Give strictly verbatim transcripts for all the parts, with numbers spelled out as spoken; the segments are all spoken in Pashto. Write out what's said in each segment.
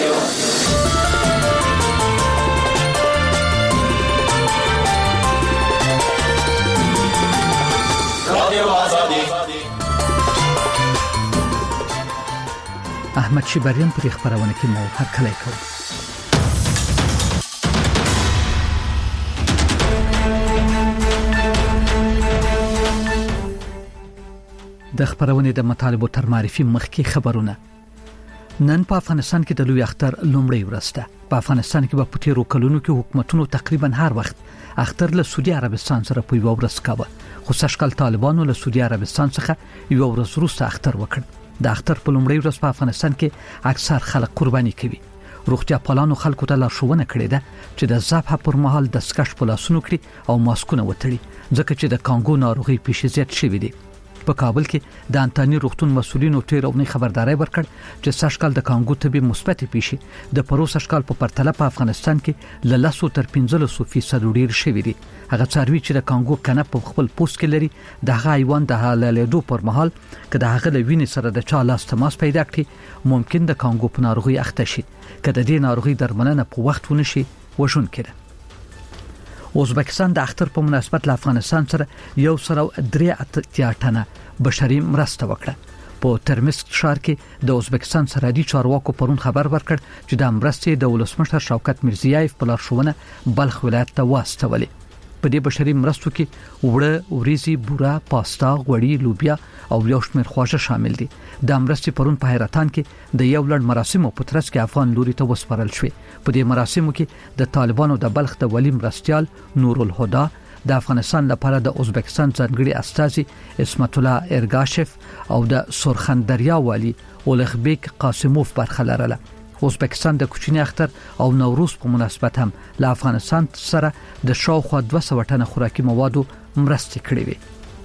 احمد شیبریان پر خبرونه کې مو هر کله کوي. د خبرونه د مطالبو تر معرفي مخکې خبرونه. نن په افغانستان کې د لوی اختر لومړی ورځ ده. په افغانستان کې په تیرو کلونو کې حکومتونو تقریبا هر وخت اختر له سعودي عربستان سره په یو ورځ کاوه. خو سشکل طالبانو له سعودي عربستان څخه یو ورځ وروسته اختر وکړ. د اختر په لومړی ورځ په افغانستان کې اکثر خلک قرباني کوي. روغتیا پالانو خلکو ته لارښوونه کړې ده چې د ذبح پر مهال دستکش په لاسونو کړي او ماسکونه وتړي ځکه چې د کانګو ناروغي پیښې زیات شوې دي. په کابل کې د انټاني روغتون مسؤلینو ټیرونی خبرداري ورکړ چې سشکال د کانګو طبي مثبت پیښې د پروس سشکال په پرتله په افغانستان کې ل لسو تر پنځلسو فیصد ډیر شوې دي. هغه څاروي چې د کانګو کنه په خپل پوست کې لري د هغه حیوان د حلالېدو پر مهال کله هغه د وینې سره د چا لاس تماس پیدا کړي ممکن د کانګو په ناروغي اخته شي. کله د دې ناروغي درملنه په وخت ونشي وژون کړي. ازبکستان د اختر په مناسبت له افغانستان سره یو سره درې اتیا ټنه بشري مرسته وکړه. په ترمسک ښار کې د ازبکستان سرحدي چارواکو پرون خبر ورکړ چې د مرستې د ولسمشر شوکت میرزیایف په لارښوونه بلخ ولایت ته واستولې. په دې بشري مرستو کې وړه، وریځي، بوره، پاستا، غوړي، لوبیا او یو شمېر خواږه شامل دي. د مرستې پرون په حیرتان کې د یو لړ مراسمو په ترڅ کې افغان لوري ته وسپارل شوې. په دې مراسمو کې د طالبانو د بلخ د ولی مرستيال نور الهدى د افغانستان لپاره د ازبکستان ځانګړي استازي اسمت الله ارګاشف او د سرخندریا والی اولغبیک قاسموف برخه لرله. ازبکستان د کوچنی اختر او نوروز په مناسبت هم له افغانستان سره د شاوخوا دوه سوه ټنه خوراکي موادو مرستې کړې وي.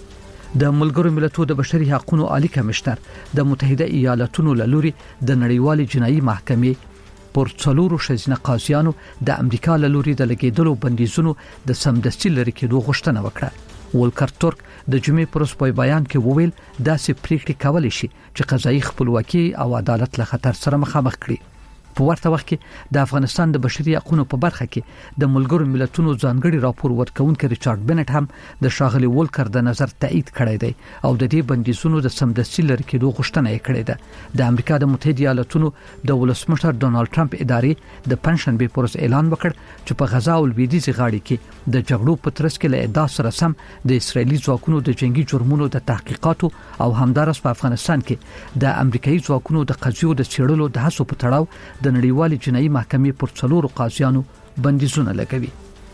د ملګرو ملتونو د بشري حقوقو عالی کمشنر د متحده ایالاتونو له لوري د نړیوال جنایي محکمې پر څلورو شزینه قاضیانو د امریکا له لوري د لګیدلو بندیزونو د سمدستي لري کېدو غوښتنه وکړه. ولکر ترک د جمعې پر ورځ په بیان کې وویل داسې پریکړې کولای شي چې قضایي خپلواکي او عدالت له خطر سره مخامخ کړي. په ورته وخت کې د افغانستان د بشري حقوقو په برخه کې د ملګرو ملتونو ځانګړي راپور ورکونکي ریچارډ بنټ هم د شاغلي ولکر د نظر تایید کړی دی او د دې بندیزونو د سمدستي لري کېدو غوښتنه یې کړې ده. د امریکا د متحده ایالاتونو د ولسمشر ډونالد ټرمپ ادارې د پنځشنبه پر ورځ اعلان وکړ چې په غزا او لویدیځ غاړي کې د جګړو په ترڅ کې له ادعا سره سم د اسرایلی ځواکونو د جنگي جرمونو د تحقیقاتو او همدارس په افغانستان کې د امریکایي ځواکونو د قضیو د څېړلو د هڅو په تړاو د نړیوال جنایي محکمې پر څلورو قاضیانو بندیزونه لګوي.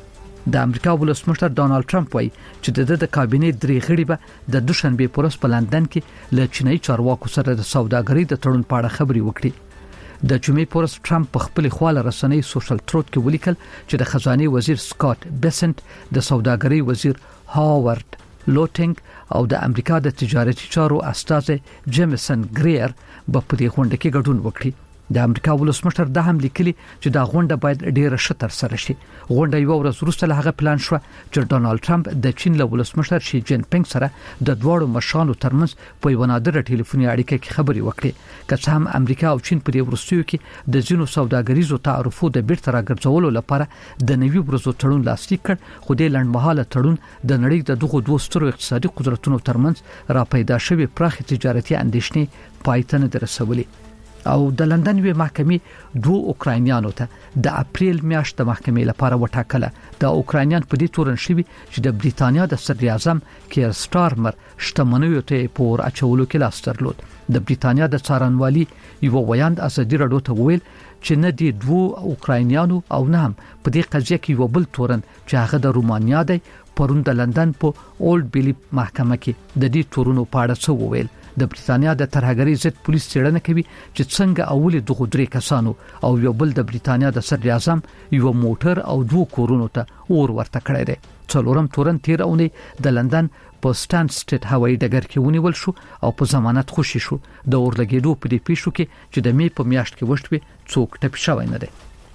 د امریکا ولسمشر ډونالد ټرمپ وايي چې د د کابینې درې غړي به د دوشنبه پر ورځ په لندن کې له چینایي چارواکو سره د سوداګرۍ د تړون په اړه خبرې وکړي. د جمعې پر ورځ ټرمپ په خپل خواله رسنۍ سوشل تروت کې ولیکل چې د خزانه وزیر سکاٹ بیسنت د سوداګرۍ وزیر هاورد لوټینګ او د امریکا د تجارتي چارو استاد جیمسن ګریر په دې غونډه کې ګډون وکړي. د امریکا ولسمشر د هم لیکلي چې دا غونډه باید ډیره شتر سره شي. غونډه یو ورځ وروسته له هغه پلان شو چې ډونالد ټرمپ د چین له ولسمشر شي جین پینګ سره د دوړو مشرانو ترمنځ په یو نادره ټلیفوني اړیکه کې خبرې وکړي. که څه هم امریکا او چین په دې وروستیو کې د ځینو سوداګریزو تعرفو د بیرته راګرځولو لپاره د نوي ورځو تړون لاسلیک کړ، خو د لنډمهاله تړون د نړۍ د دغو دوه سترو اقتصادي قدرتونو ترمنځ را پیدا شوی پراخ تجارتي اندېښنې پای ته نه رسولې. او د لندن وی محکمې دوه اوکراینیانو ته د اپریل میاشت د محکمې لپاره وټاکله. د اوکراینیان په دې تورن شوی چې د بریتانیا د صدر اعظم کیر سټارمر شتمنیو ته پور اچولو کې لاس درلود. د بریتانیا د څارنوالي یو ویاند ازادي راډیو ته ویل چې نه دي دوه اوکراینیانو او نه هم په دې قضیه کې یو بل تورن چې هغه د رومانیا دی پرون د لندن په اولډ بیلی محکمه کې د دې تورونو په اړه څه وویل. د بریتانیا د ترهګری ضد پولیس څېړنه کوي چې څنګه اول دغه درې کسانو او یو بل د بریتانیا د صدر اعظم یو موټر او دوه کورونو ته اور ورته کړی دی. څلورم تورن تیر اونۍ د لندن په سټاند سټریټ هوایي ډګر کې ونیول شو او په ضمانت خوشي شو. د اور لګیدو په دې پیښو کې چې د می په میاشت کې وشوي څوک ټپي شوی نه دی.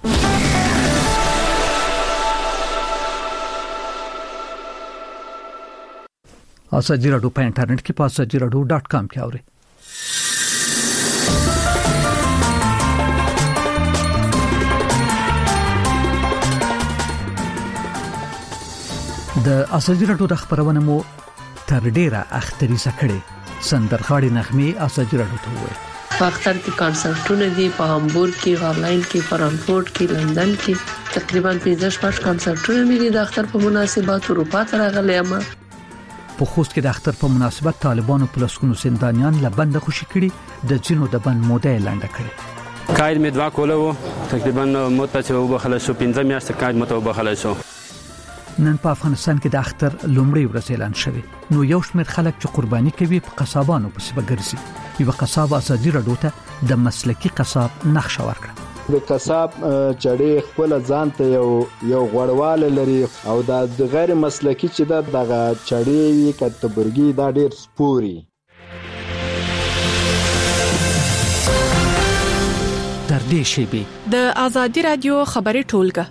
ازادي راډیو په انټرنیټ کې په ازادي راډیو ډاټ کام کې اورئ. د ازادي راډیو د خبرونه مو تر ډیره اختریزه کړي. سندرغاړي نغمه ازادي راډیو ته وایي په اختر کې کانسرټونه دي، په هامبورګ کې، هالند کې، فرانکفورت کې، لندن کې تقریبا پنځه شپږ کانسرټونه مې دي د اختر په مناسبت اروپا ته راغلي یم. په خوست کې د اختر په مناسبت طالبانو په لسګونو زندانیان له بند خوشي کړي، د ځینو د بند موده اعلان کړي. قید مې دوا کوله وو، تقریبا مت چې وبخله شو پنځه میاشتې قید مت وبخله شو. نن په افغانستان کې د اختر لومړی ورځ اعلان شوه، نو یو شمېر خلک چې قرباني کوي په قصابانو پسې بګرځي. یو قصاب ازادي راډیو ته د مسلکی قصاب نقشه ورکړه. د قصاب چړې خپل ځان ته یو یو غوړواله لري او د غیر مسلکی چې د دغه چړې کټبرګي دا ډېر سپوري. تر دې شی د ازادي راډیو خبري ټولګه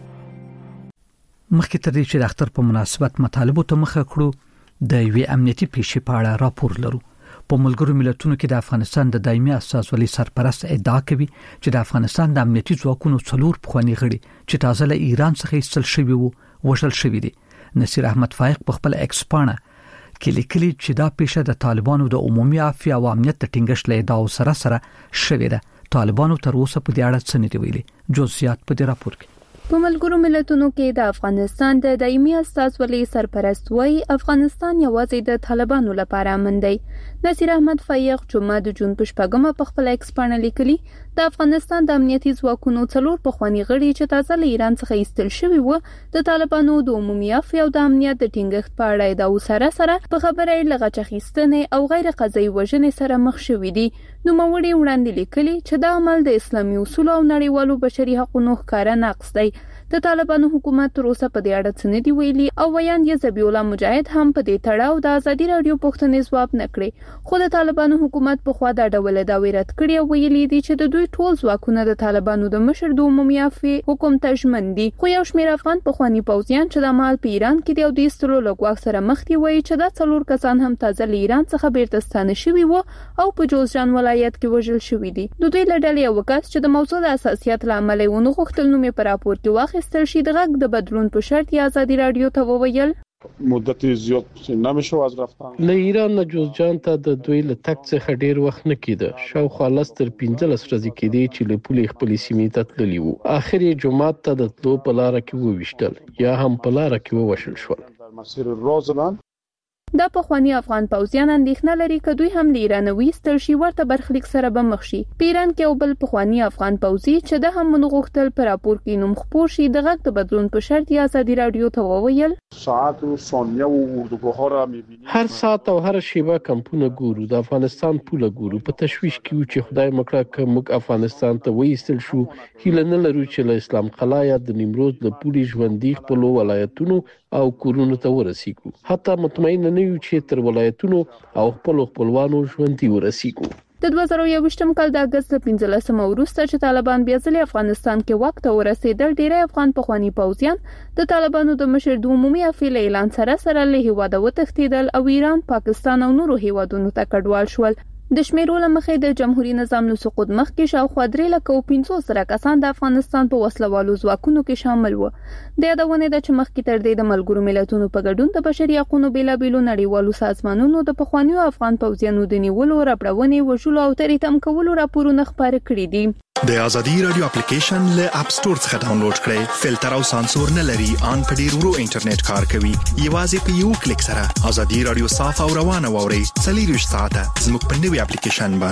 مخکې تر دې چې د اختر په مناسبت مطالبه ته مخه کړو، د یوې امنیتي پیښې په اړه راپور لرو. په ملګرو ملتونو کې د افغانستان د دایمي اساسولي سرپرست ادعا کوي چې د افغانستان د امنیتي ځواکونو څلور پخوانی غړي چې تازه له ایران څخه ایستل شوي وو وژل شوي دي. نصیر احمد فائق په خپل ایکس پاڼه کې لیکلي چې دا پیښه د طالبانو د عمومي عافیه او امنیت د ټینګښت له ادعاو سره سره شوې ده. طالبانو تر اوسه په دې اړه څه نه دی ویلي. جزئیات په دې راپور کې. په ملګرو ملتونو کې د افغانستان د دایمي استازولۍ سرپرست وایي افغانستان یوازې د طالبانو لپاره امن دی. نصیر احمد فائق جمعه د جون په شپږمه په خپل ایکس پاڼه لیکلي د افغانستان د امنیتي ځواکونو څلور پخوانی غړي چې تازه له ایران څخه ایستل شوي وو د طالبانو د عمومي عافیه او د امنیت د ټینګښت په اړه د سره سره په خبره یې لغچ اخیستنې او غیر قضایي وژنې سره مخ شوي دي. نو موري وړاندې لیکلي چې دا عمل د اسلامي اصول او نړیوالو بشري حقوقو ښکارا نقض دی. د طالبانو حکومت تر اوسه په دې اړه څه نه دی ویلي او ویان یې ذبیح الله مجاهد هم په دې تړاو د ازادي راډیو پوښتنې ځواب نه کړي. خو د طالبانو حکومت په خوا د ډول دا ویرت کړی او ویلي دي چې د دوی ټول ځواکونه د طالبانو د مشر د عمومي عافیه حکم ته ژمن دي. خو یو شمېر افغان پخوانی پوځیان چې د مال په ایران کې د دیستلو لګواک سره مخ دي وایي چې دا څلور کسان هم تازه له ایران څخه بیرته ستانه شوي وو او په جوزجان ولایت کې وژل شوي دي. د دوی له ډلې یو کس چې د موضوع د اساسیت لامل یې ونه غوښتل نو مې په راپور کې واخیستل شي د غږ د بدلون په شرط یا ازادي راډیو ته وویل مدت زیات نمیشه از رفتن له ایران نه جوزجان ته د دوی له تک څخه ډیر وخت نه کیده. شاوخوا لس تر پنځلس ورځې کېدې چې له پولې خپلې سیمې ته تللي وو. اخر یې جمعات ته د تلو په لاره کې وویشتل یا هم په لاره کې ووشل شول. در مسیر روزلند دا پخوانی افغان پوځیان اندېښنه لري چې دوی هم له ایران ویستل شي ورته برخلیک سره به مخ شي. په ایران کې یو بل پخوانی افغان پوځي چې د هم غوښتل پر راپور کې نوم خپور شي د غږ د بدلون په شرط یا ازادي راډیو ته وویل ساعت او ثانیه او اردوګاه را می‌بینی هر ساعت او هر شیبه کمپونه ګورو، د افغانستان پوله ګورو. په تشویش کې چې خدای مکړه که موږ افغانستان ته ویستل شو هیله نه لرو چې له اسلام قلعه یا د نیمروز له پولې ژوندۍ خپل ولایتونو او کورونو ته ورسیږو. حتی مطمئن نه یو چې تر ولایتونو او خپل خپلوانو ژوندۍ ورسیږو. د دوه زره یوویشتم کال د اگست پنځلسمه وروسته چې طالبان بیا ځلې افغانستان کې وخت ته ورسېدل، ډېری افغان پخوانی پوځیان د طالبانو د مشر د عمومي عافیه اعلان سره سره له هیواده وتښتېدل او ایران، پاکستان او نورو هیوادونو ته کډوال شول. د شمیرو لمخې د جمهوریت نظام له سقوط مخکې شاوخوا درې لکه او پنځوس زره کسان د افغانستان په وسلوالو ځواکونو کې شامل وو. د یادونه ده چې مخکې تر دې د ملګرو ملتونو په ګډون د بشري حقوقو بیلابېلو نړیوالو سازمانونو د پخوانیو افغان پوځیانو د نیولو، ربړونې، وژلو او تریتم کولو راپورونه خپاره کړي دي. د ازادي رادیو اپلیکیشن له اپ سټور څخه ډاونلوډ کړئ. فلټر او سانسور نه لري، ان په ډیر ورو انټرنیټ کار کوي. یوازې په یو کلیک سره ازادي رادیو صاف او روانه ووري. څلور ساعته زموږ په نوي اپلیکیشن باندې.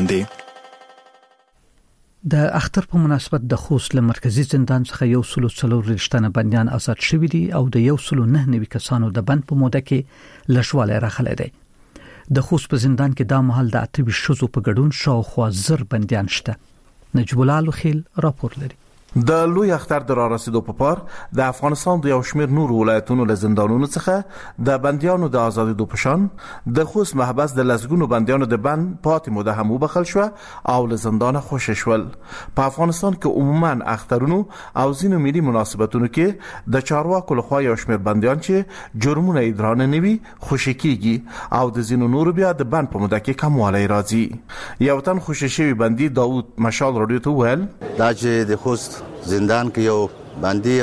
د اختر په مناسبت د خوست له مرکزی زندان څخه یو سلو څلور رښتنه بنديان آزاد شوي دي او د یو سلو نه نوي کسانو د بند په موده کې لښواله راخلي دي. د خوست په زندان کې دا مهال د اته شوزو په ګډون شاوخوا زر بنديان شته. نجیب الله لوخیل راپور لري. د لوی اختر د را رسیدو په پار د افغانستان د یو شمېر نور ولایتونو له زندانونو څخه د بندیانو د آزادېدو په شان د خوست محبس د لسګونو بندیانو د بند پاتې موده هم وبخښل شوه او له زندانه خوشي شول. په افغانستان کې عموما اخترونو او ځینو ملي مناسبتونو کې د چارواکو لخوا یو شمېر بندیان چې جرمونه یې درانه نه وي خوشي کیږي او د ځینو نورو بیا د بند په موده کې کموالی راځي. یو تن خوشي شوی بندي داوود مشال راډیو ته وویل دا چې د خوست زندان کې یو باندې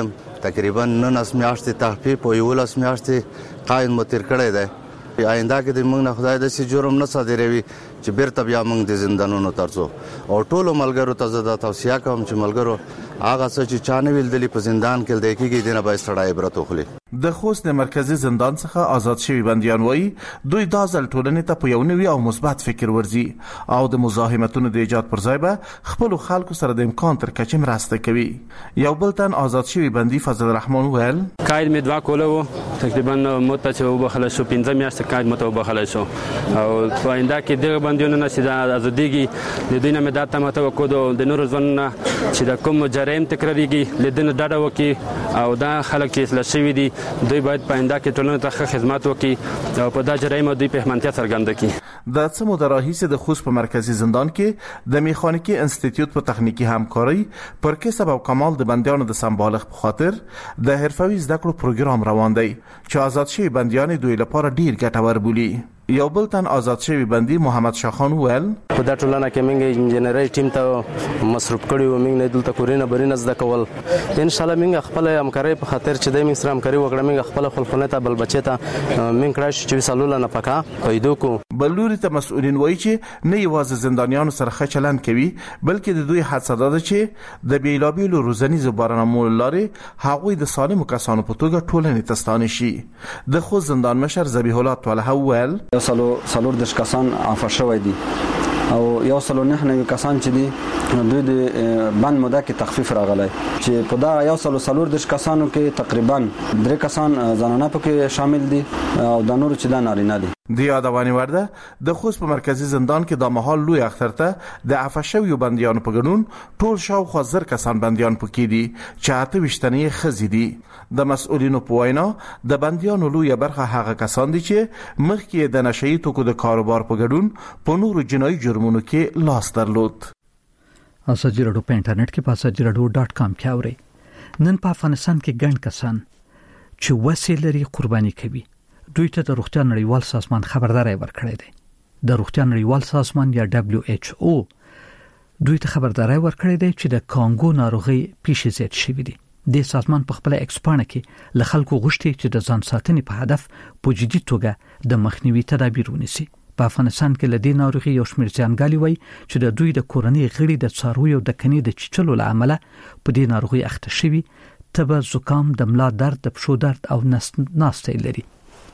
تقریبا نن میاشتې تحقیق په یو لاس میاشتې قائد متر کړی دی. آینده کې د موږ نه خدای د سي جرم نه صادروي چې بیرته بیا موږ د زندانونو ترڅو او ټولو ملګرو ته زه توصیه کوم چې ملګرو هغه څه چې چانه ویل دلی په زندان کې د کېږي دنه به ستړی عبرت وخلي. د خوست مرکزی زندان څخه آزاد شوی بندیان وایي دوی د ځل ټولنې ته په یو نوی او مثبت فکر ورځي او د مزاحمتونو د ایجاد پر ځای به خپل خلکو سره د امکان تر کچې مرسته کوي. یو بل تن آزاد شوی بندي فضل الرحمن ویل قائد می دوا کوله وو تقریبا مت چې وبخله شو پنځه میاشتې قائد مت وبخله شو او آینده کې دغه بندیانو نه سیده ازاديږي د دوی نه مدات مت وکړو د نور ځون چې د کوم جرایم تکراریږي لیدنه ډاډه وکي او دا خلک چې اصلاح شوی دي دوی باید په آینده کې ټولنې ته خدمت وکړي او په دا جرایم دوی په همتیا څرګنده کړي. د څه موده راهیسې د خوست په مرکزی زندان کې د میخانیکي انسټیټیوټ په تخنیکی همکاري پر کسب او کمال د بندیانو د سمبالغ په خاطر د حرفوي زده کړو پروګرام روان دی چې آزاد شوی بندیان دوی لپاره ډیر ګټور بولي. یو بل تن آزاد شوی بندي محمد شاخان ویل په دا ټولنه کې موږ انجینری ټیم ته مصروف کړیو، موږ نه دلته کورینه برینه زده کول. ان شاء الله موږ خپل همکاري په خاطر چې د موږ سره همکاري وکړه موږ خپل خپلونه ته بل بچی ته موږ کړای چې وسالول نه پکا پیدا کو. بلوري ته مسؤلین وایي چې نه یوازې زندانیانو سره ښه چلند کوي بلکې د دوی حادثه ده چې د بیلابیلو روزنیزو برنامو لارې هغوی د سالمو کسانو په توګه ټولنې ته ستانه شي. د خوست زندان مشر ذبیح الله طلحه ویل یو سلو سلور دش کسان عفو شوی دي او یو سلو نه نوي کسان چې دي دوی د بند موده کې تخفیف راغلی چې په دا یو سلو سلور دش کسانو کې تقریبا درې کسان زنانه پکې شامل دي او د نورو چې دا نارینه دي. د یادوانی ورده د خوست په مرکزی زندان کې د مهال لوی اختر ته د عفو شویو بندیانو په ګډون ټول شاوخوا زر کسان بندیان پکې دي چې اته وشتنې خزي دي. د مسؤلینو په وینا د بندیانو لوی برخه هغه کسان دي چې مخکې د نشئی توکو د کاروبار په ګډون په نورو جنایي جرمونو کې لاس درلود. اساجي رادیو په انټرنیټ کې پاساجي رادیو ډاټ کام کې اوري. نن په افغانستان کې ګڼ کسان چې وسیله لري قرباني کوي. دوی ته د روغتیا نړیوال سازمان خبرداري ورکړې ده. د روغتیا نړیوال سازمان یا دبليو ایچ او دوی ته خبرداري ورکړې ده چې د کانګو ناروغي پیښې زیات شوې دي. د سازمان په خپل ایکسپانه کې له خلکو غوښتي چې د ځان ساتنې په هدف په جدي توګه د مخنیوي تدابیر ونیسي. په افغانستان کې لدې ناروغي یو شمېر ځانګالي وای چې د دوی د کورنۍ غړي د څارویو د کني د چچلو لامل په دې ناروغي اخته شوي تبه، زکام، د ملا درد، د پښو درد او ناستې لري.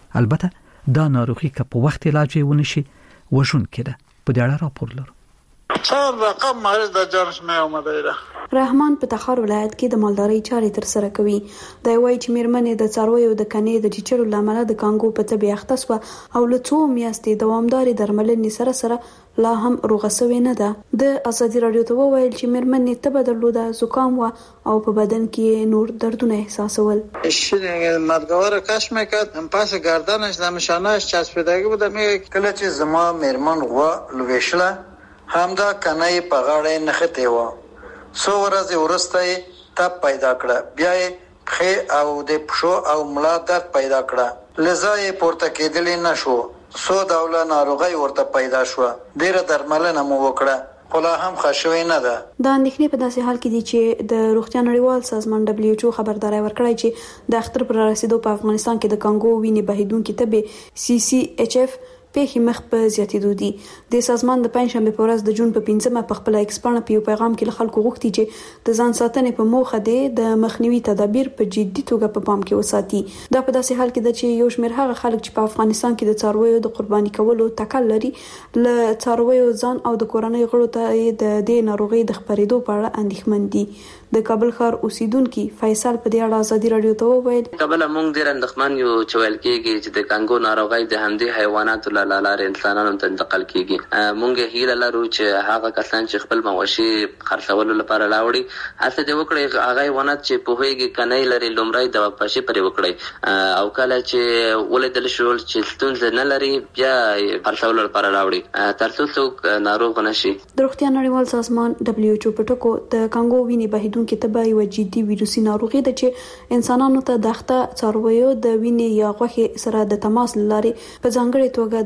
البته دا ناروغي که په وخت علاج ونشي وژونکې ده. په دې اړه راپور لرو. څار رقم مریض د جرس مې اومده ده. رحمان په تخار ولایت کې د مالدارۍ چارې تر سره کوي. دا وایي چې میرمنې د څارویو د کنې د چیچلو لامل د کانګو په تبه اخته شوه او له څو میاشتې دوامدارې درملنې سره سره لا هم روغه شوې نه ده. د ازادي رادیو ته وویل چې میرمنې تبه درلوده، زکام و او په بدن کې نور دردونه احساسول. شینه مدګور کش میکرد هم پاس گردنش د مشانهش چسبیدگی بود. کله چې زما میرمن غوا لويشله همدا کنای په غاړه نخته و. سو ورځې ورسته تب پیدا کړه، بیا یې پخې او د پښو او ملا درد پیدا کړه، لذا یې پورته کېدلی نشو. سو ډوله ناروغي ورته پیدا شو، ډیره درملنه مو وکړه خو لا هم خښوي نه ده. دا اندېښنې په داسې حال کې دي چې د روغتیا نړیوال سازمان دبليو ایچ او خبرداري ورکړی چې د اختر پر رسیدو په افغانستان کې د کانګو وینې بهیدونکو تبه سی سی ایچ اف پیښې مخ په زیاتېدو دي. د سازمان د پنځشنبه په ورځ د جون په پنځمه په خپل ایکسپانه په یو پیغام کې له خلکو غوښتي چې د ځان ساتنې په موخه دی د مخنیوي تدابیر په جدي توګه په پام کې وساتي. دا په داسې حال کې ده چې یو شمېر هغه خلک چې په افغانستان کې د څارویو د قرباني کولو تکل لري له څارویو ځان او د کورنۍ غړو ته د دې ناروغي د خپرېدو په اړه اندېښمن دي. د کابل ښار اوسیدونکو فیصل په دې اړه ازادي رادیو ته وویل کابل مونږ ډیر اندېښمن یو چې ویل کېږي چې د کانګو ناروغي د همدې حیواناتو له لارې انسانانو ته انتقال کیږي. مونږ هیله لرو چې هغه کسان چې خپل مواشي خرڅولو لپاره لاوړي هڅه دې وکړي هغه حیوانات چې په هیګي کنای لري لومړی د واپسې پرې وکړي او کله چې ولیدل شو چې ستونزه نه لري بیا خرڅولو لپاره لاوړي تر څو څوک ناروغ نشي. د روغتیا نړیوال سازمان دبليو ایچ او په ټکو د کانګو وینې بهیدونکو کې تبه یو جدي ویروسي ناروغي ده چې انسانانو ته د اخته څارویو د وینې یا غوښې سره د تماس لارې په ځانګړي توګه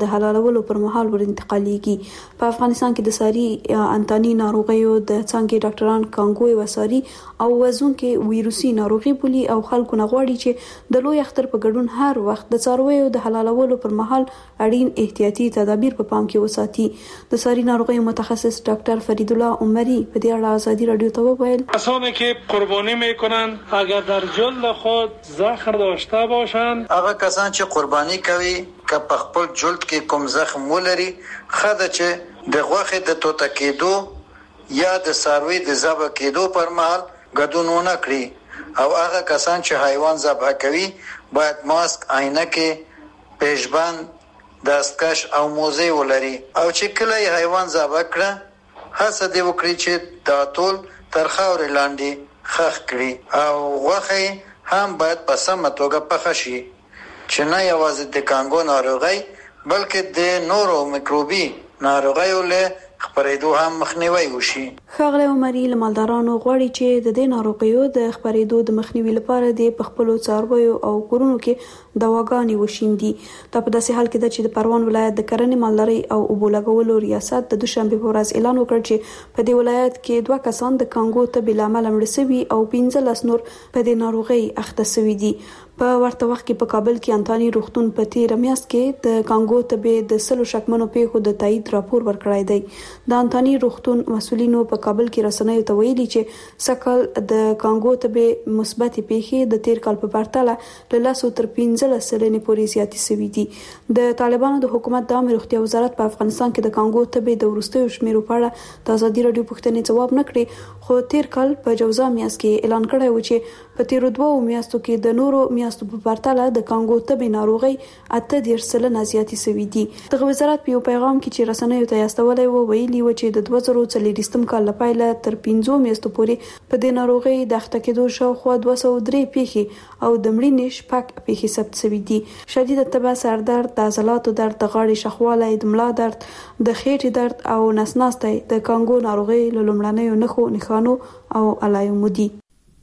د حلالولو پر مهال ور انتقالېږي. په افغانستان کې د ساري انتاني ناروغیو د څنګه ډاکټران کانګو وساري او وزونکې ویروسي ناروغي بولي او خلکو نه غواړي چې د لوی اختر په ګډون هر وخت د څارویو د حلالولو پر مهال اړین احتیاطي تدابیر په پام کې وساتي. د ساري ناروغیو متخصص ډاکټر فرید الله عمری په دې اړه ازادي رادیو ته وویل: کسانی که قربانی میکنن اگر در جلد خود زخم داشته باشند، هغه کسان چې قربانی کوي که په خپل جلد کې کوم زخم ولري، خدای چې د غوښې د توته کېدو یا د څاروي د ذبح کېدو پر مهال ګډون ونه کړي، او هغه کسان چې حیوان ذبح کوي باید ماسک، عینکې، پیشبند، دستکش او موزه ولري، او چې کله یې حیوان ذبح کړه هڅه دې وکړي چې دا ټول تر خاورې لاندې خښ کړي، او غوښه هم باید په سمه توګه پخه شي چې نه یوازې د کانګو ناروغي بلکې د نورو میکروبي ناروغیو له خپرېدو هم مخنیوي وشي. ښاغلی عمري له مالدارانو غواړي چې د دې ناروغیو د خپرېدو د مخنیوي لپاره د خپلو څارویو او کورونو کې دواګانې وشیندي. دا په داسې حال کې ده چې د پروان ولایت د کرنې، مالدارۍ او اوبو لګولو ریاست د دوشنبه په ورځ اعلان وکړ چې په دې ولایت کې دوه کسان د کانګو تبې له امله مړه شوي او پنځلس نور په دې ناروغۍ اخته شوي دي. په ورته وخت کې په کابل کې انتاني روغتون په تیر میاشت کې د کانګو تبې د سلو شکمنو پیښو د تایید راپور ورکړی دی. د انتاني روغتون مسولینو په کابل کې رسنیو ته ویلي چې سکل د کانګو تبې مثبت پیښې د تیر کال په پرتله له لاسو تر پنځلس سلنې پورې زیاتې شوي دي. د طالبانو د حکومت د عامه روغتیا وزارت په افغانستان کې د کانګو تبې د وروستیو شمیرو په اړه د ازادي رادیو پوښتنې ځواب نه کړی، خو تیر کال په جوزا میاشت کې اعلان کړی و چې په تیر دوه میاشتو کې د نورو میاشتو په پرتله د کانګو تبې ناروغي اته دېرش سلنه زیاتې شوي دي. دغه وزارت په یو پیغام کې چې رسنیو ته استولی و ویلي و چې د دوه زره څلوېښتم کال له پیله تر پنځو میاشتو پورې په دې ناروغۍ د اخته کېدو شاوخوا دوه سوه درې پیښې او د مړینې شپږ پیښې ثبت شوي دي. شدید تبه، سردرد، د عضلاتو درد، د غاړې شخوالی، د ملا درد، د خېټې درد او نس ناستی د کانګو ناروغۍ له لومړنیو نښو، نښانو او علایمو دي.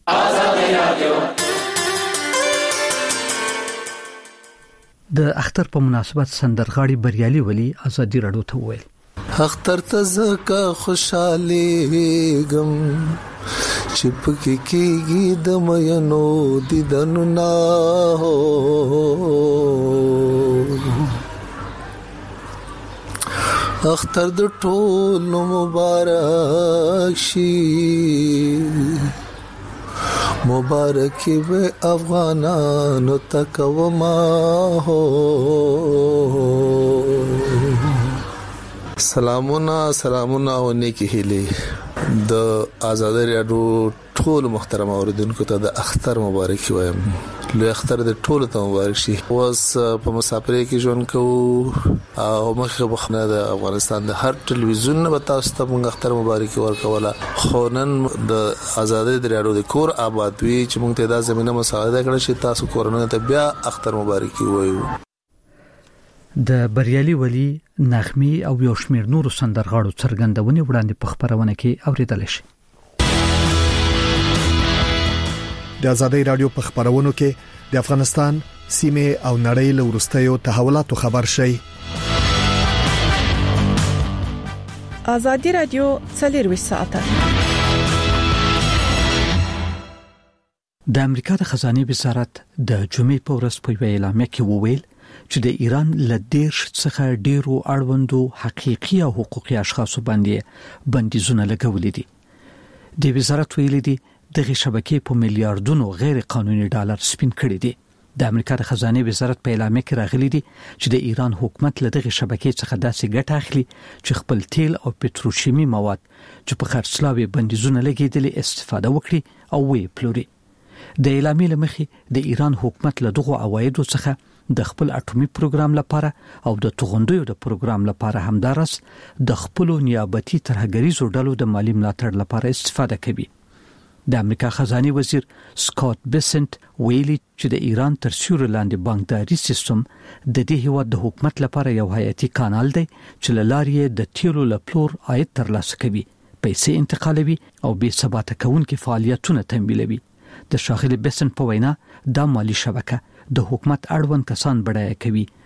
د اختر په مناسبت سندرغاړي بریالي ولی ازادي رادیو ته وویل: اختر ته زکه خوشاله غم چې پکې کېږي د مینو دیدنو نه اختر د ټولو مبارک شي، مبارکی به افغانانو تکوما هو. سلامونه سلامونه او نیکی هیلې د آزادۍ رادیو ټول محترم اوریدونکو ته د اختر مبارکي وایم. لوی اختر د ټولو ته مبارک شي. اوس په مسافرۍ کې ژوند کوو او مخه بخنه د افغانستان د هر ټلویزیون نه تاسو ته موږ اختر مبارکي ورکوله. خو نن د آزادۍ د رادیو د کور آباد وی چې موږ ته د زمينه مساعده کړې چې تاسو کورونه ته بیا اختر مبارکي وایو. د بریالي ولی نغمي او یو شمیر نورو سندرغاړو څرګندونې وړاندې په خبرونه کې اوریدل شي. د آزادۍ رادیو په خبرونو کې د افغانستان سیمه او نړۍ له ورستیو تحولاتو خبر شي. آزادۍ رادیو څلور ساعته. د امریکا د خزانه وزارت د جمعې په ورځ په اعلامیه کې وویل چې د ایران له دیرش څخه ډیرو اړوندو حقيقي او حقوقي اشخاصو باندې بندیزونه لګولې دي. د وزارت ویلي دي دغه شبکې په میلیارډونو غیر قانوني ډالر سپین کړي دي. د امریکا د خزانه وزارت په اعلامیه کې راغلي دي چې د ایران حکومت له دغه شبکې څخه داسې ګټه اخلي چې خپل تیل او پټروشیمي مواد چې په خرڅلاوي بندیزونه لګیدلي استفاده وکړي او وی پلوري. د اعلامیې لمخې د ایران حکومت له دغه عوایدو څخه د خپل اټومي پروګرام لپاره او د توغندیو د پروګرام لپاره همدارس د خپل نیابتي ترهګریزو ډلو د مالی ملاتړ لپاره استفاده کوي. د امریکا خزانه وزیر سکاٹ بیسنت ویلي چې د ایران تر سیوري لاندې بانکداري سیستم د دې هیواد د حکومت لپاره یو حیاتي کانال دی چې لارې د تیلو لپلور عاید ترلاسه کوي، پیسې انتقالوي او بې ثباته کوونکي فعالیتونه تمویلوي. د شاغلي بیسنت په وینا دا مالی شبکه د حکومت اړوند کسان بډایه کوي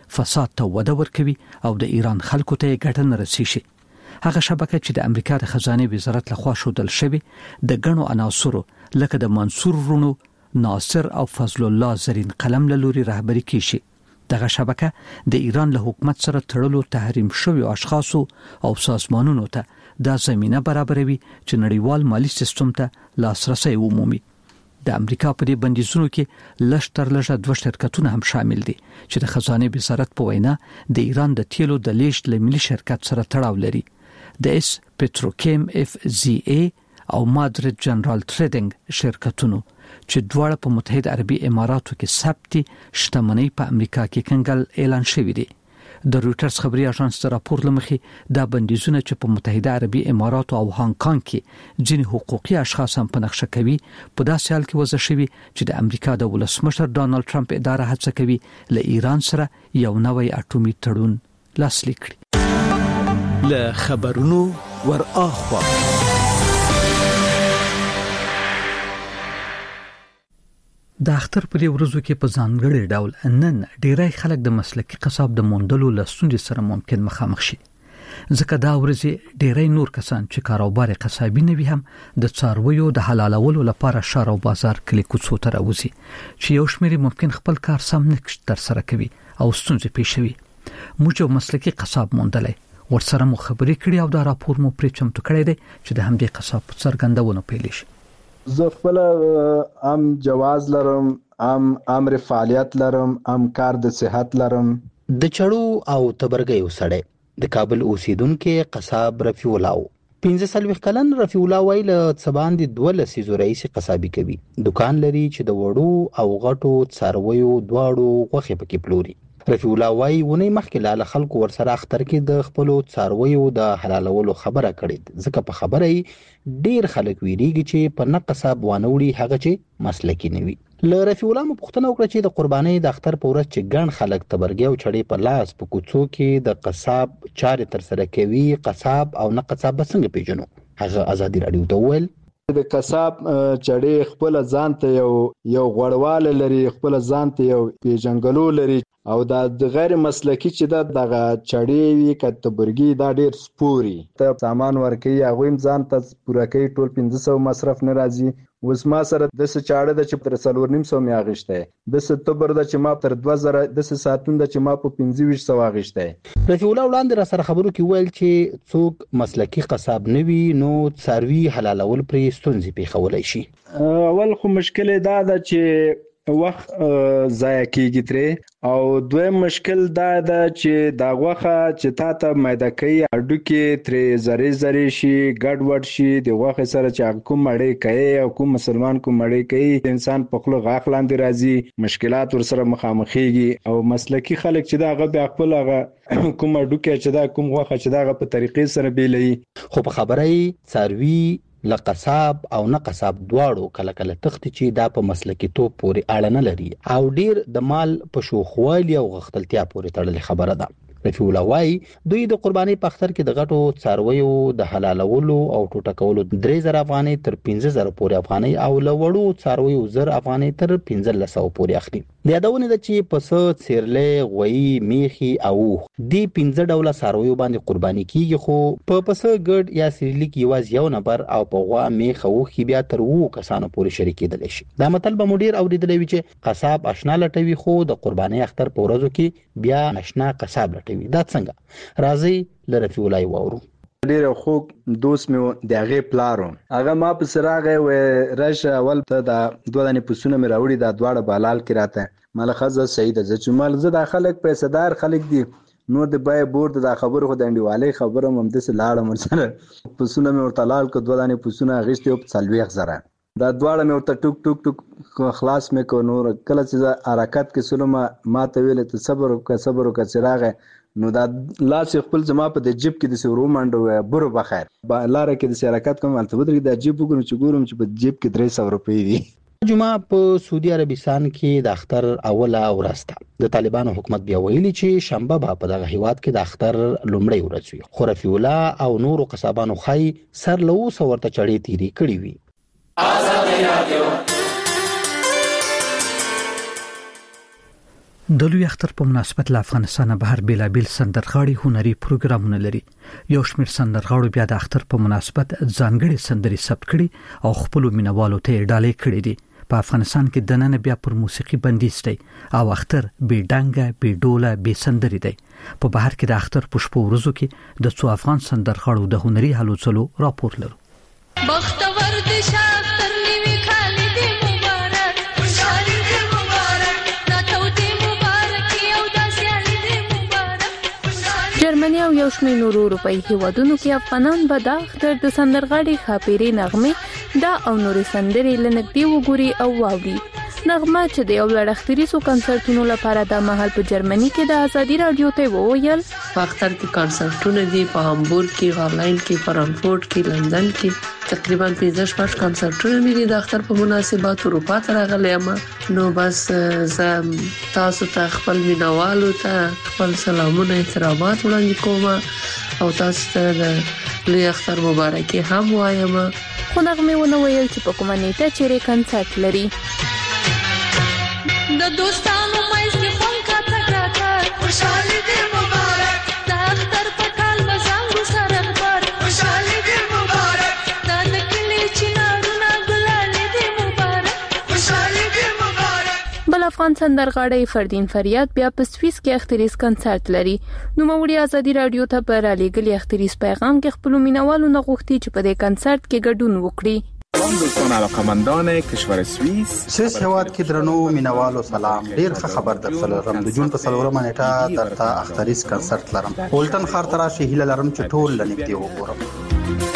فساد ته وده ورکوي او د ایران خلکو ته ګټه نه رسیږي. هغه شبکه چې د امریکا د خزانه وزارت لخوا شودل شوی د غنو عناصرو لکه د منصور رونو، ناصر او فضل الله زرین قلم له لوري رهبری کیږي. دغه شبکه د ایران له حکومت سره تړلو تحریم شوی اشخاصو او سازمانونو ته د زمينه برابروي چې نړیوال مالی سیستم ته لاسرسي ومومي. د امریکا په دې بندیزونو کې لږ تر لږه دوه شرکتونه هم شامل دي چې د خزانه وزارت په وینا د ایران د تیلو د لیږد له ملي شرکت سره تړاو لري. د اس پټروکیم اف زی ای او مادرید جنرال ټریډینګ شرکتونو چې دواړه په متحده عربي اماراتو کې ثبت شتمنۍ په امریکا کې کنګل اعلان شوی دی. د رويټرز خبري اژانس راپور لمخې دا بندیزونه چې په متحده عربي اماراتو او هانګ کانګ کې ځینې حقوقي اشخاص هم په نقشه کوي په داسې حال کې وضع شوی چې د امریکا د ولسمشر ډانلډ ټرمپ اداره هڅه کوي له ایران سره یو نوی اټومي تړون لاسلیک کړي. له خبرونو ور اخوا د اختر په ورځو کې په ځانګړي ډول نن ډیری خلک د مسلکي قصاب د موندلو لستونې سره ممکن مخامخ شي. ځکه دا ورځې ډیری نور کسان چې کاروبار قصابي نه وي هم د څارویو د حلالولو لپاره شهر او بازار کلی کوڅو ته راوځي چې یو شمېر ممکن خپل کار سم نه تر سره کوي او ستونزې پیښوي. موږ یو مسلکي قصاب موندلای ورسره مو خبرې کړې او دا راپور مو پرې چمتو کړی دی چې د همدې قصاب په څرګندونو پیل شي. زه خپل ام جواز لرم، ام امر فعالیت لرم، ام کار د صحت لرم. د چړو او تبرګیو سړی د کابل اوسیدونکو قصاب رفیع الله پنځه سلوي کلن رفیع الله ویل څبان دي دوه لسیزو رئیس قصابي کوي. دکان لري چې د وړو او غټو څارویو دواړو غوخه پکې پلوري. رفیع الله وای ونی مخکې لاله خلکو ورسره اختر کې د خپل څارویو د حلالولو خبره کړې، ځکه په خبره ډیر خلک ویریږي چې په نقصاب وانوړي هغه چې مسلکی نه وي. ل رفیع الله مپختنه وکړه چې د قرباني د اختر په ورځ چې ګڼ خلک تبرګي او چړې په لاس په کوڅو کې د قصاب چارې تر سره کوي، قصاب او نقصاب څنګه پیژنو؟ هغه ازادي رادیو ته ویل د قصاب چړې خپل ځان ته یو یو غړواله لري، خپل ځان ته یو پیژنګلو لري او دا د غیر مسلکی چې دا دغه چړې وي کتبرګي دا ډیر سپوري ته سامان ورکي هغه ځان ته پوره کوي، ټول پنځه سوه مصرف نه راځي. وس ما سره د څه چاړه د چې تر څلور نیم سو می اغشته، د څه تبر د چې ما تر دوه زره د څه ساتون د چې ما په پنځه ویشت سو اغشته. رفیع الله وړاندې را سره خبرو کې ویل چې څوک مسلکی قصاب نه وي نو څاروي حلالول پرې ستونزې پیښولای شي. اول خو مشکل دا ده چې وخت ضایع کیږي ترې، او دویم مشکل دا ده چې دا غوخه چې تا ته میده کوي اډوکې ترې زری زری شي، ګډ وډ شي، د غوخه سره چې کوم مړی کوي او کوم مسلمان کوم مړی کوي انسان په خپل غاخ لاندې راځي، مشکلات ورسره مخامخېږي. او مسلکی خلک چې دا غو خپل هغه کوم اډوکې چې دا کوم غوخه چې دا په طریقې سره بیلې. خو په خبره یې څاروي لقصاب او نقصاب دواړو کله کله تخت چې دا په مسلکی توپ پورې اړه نه لري او ډیر د مال په شوخوالي او غختلتیا پورې تړلې خبره ده. رفیع الله وای دوی د قرباني په اختر کې د غټو څارویو د حلالولو او ټوټه کولو درې زره افغانۍ تر پنځه زره پورې افغانۍ او له وړو څارویو زر افغانۍ تر پنځه سوه پورې اخلي. د یادونه ده چې پسه، څیرلې، غویي، میخي او د پنځه ډوله څارویو باندې قرباني کیږي، خو په پسه ګډ یا سریلیک یوازې یو نفر او په غوا، میخ او خي بیا تر وو کسانو پورې شریکېدلی شي. دا متل به مو ډیر اوریدلی وي چې قصاب اشنا لټوي خو د قرباني اختر په ورځو کې بیا نشنا قصاب لټوي. دا څنګه؟ راځي ل رفیع الله واورو. ډیر خو دوست مې د هغه پلارو هغه ما په سراغه و راشه اول ته دا دوه دنې پسونه مې راوړي دا دواړه بالال کې راته مال خزه سعید ز چې مال زه د خلک پیسدار خلک دي نو د بای بورد دا خبره خو د انډیوالي خبره هم د سلاړه مرسره پسونه مې ورته لال کو دوه دنې پسونه غشتي په څلويخ زره دا دواړه مې ورته ټوک ټوک ټوک خلاص مې کو نور کله چې حرکت کې سلمه ما ته ویل ته صبر وکړه صبر وکړه سراغه نو دا لاس خپل زما په د جیب کې د سورو منډو برو بخیر با لار کې د حرکت کوم البته بدري د جیب وګورم چې ګورم چې په جیب کې درې سوه روپۍ دي. جمعه په سعودي عربستان کې د اختر اوله ورځ ده. د طالبانو حکومت بیا ویلي چې شنبه به په دغه هیواد کې د اختر لومړی ورځ وي، خو رفیع الله او نورو قصابانو خای سر له اوسه ورته چړې تیری کړې وي. د لوی اختر په مناسبت له افغانستان بهر بیلابیل سندرغاړي هنري پروګرامونه لري. یو شمېر سندرغاړو بیا د اختر په مناسبت ځانګړي سندري ثبت کړي او خپل مینوالو ته ډالۍ کړي دي. په افغانستان کې د نن بیا پر موسیقي بندیز دی او اختر بې ډنګه بې ډوله بې سندري دی. په بهر کې د اختر په شپو ورځو کې د څو افغان سندرغاړو د هنري هلو ځلو راپور لرو. بختور دي شافتر نیوي خالي دي مبارک خوشالي دي مبارک ناتو دي مبارک یو داسيالي دي مبارک. جرمني او یو شمېر نورو اروپאי هیوادونو کې افغانان به د اختر د سندرغاړي خاپيري نغمه دا او نورې سندري لنګدي وګوري او واوري. نغمه چې د یو لړ اختریسو کنسرتونو لپاره د مهال په جرمني کې د ازادي رادیو ته وویل په اختر کې کنسرتونه دي په هامبورګ کې، هالند کې، فرانکفورت کې، لندن کې تقریبا پنځه شپږ کنسرتونه مې د اختر په مناسبت اروپا ته راغلی یم. نو بس زه تاسو ته خپل مینوالو ته خپل سلامونه احترامات وړاندې کوم او تاسو ته د لوی اختر مبارکي هم وایم. خو نغمه ونه ویل چې په کومه نیټه چیرې کنسرت لري. د دوستانو مېز کې خون کا تکرار خوشالي دي مبارک د اختر په کال بزنګو سره خبر خوشالي دي مبارک د نکلي چنارونه ګلالي دي مبارک خوشالي دي مبارک. بل افغان سندرغاړی فردین فریاد بیا په سویس کې اختریز کنسرت لري. نو موړي ازادي رادیو ته پر علیګلی اختریز پیغام کې خپل مینوالو نه غوښتي چې په دې کنسرت کې ګډون وکړي. سلام دوستان علاقمندان کشور سوئیس. سوئیس هیواد کې درنو مینوالو سلام. ډیر ښه خبر درته لرم. د جون په څلورمه نیټه درته اختریز کنسرت لرم. هولټن ښار ته راشي هیله لرم چې ټول لنیږدې وګورم.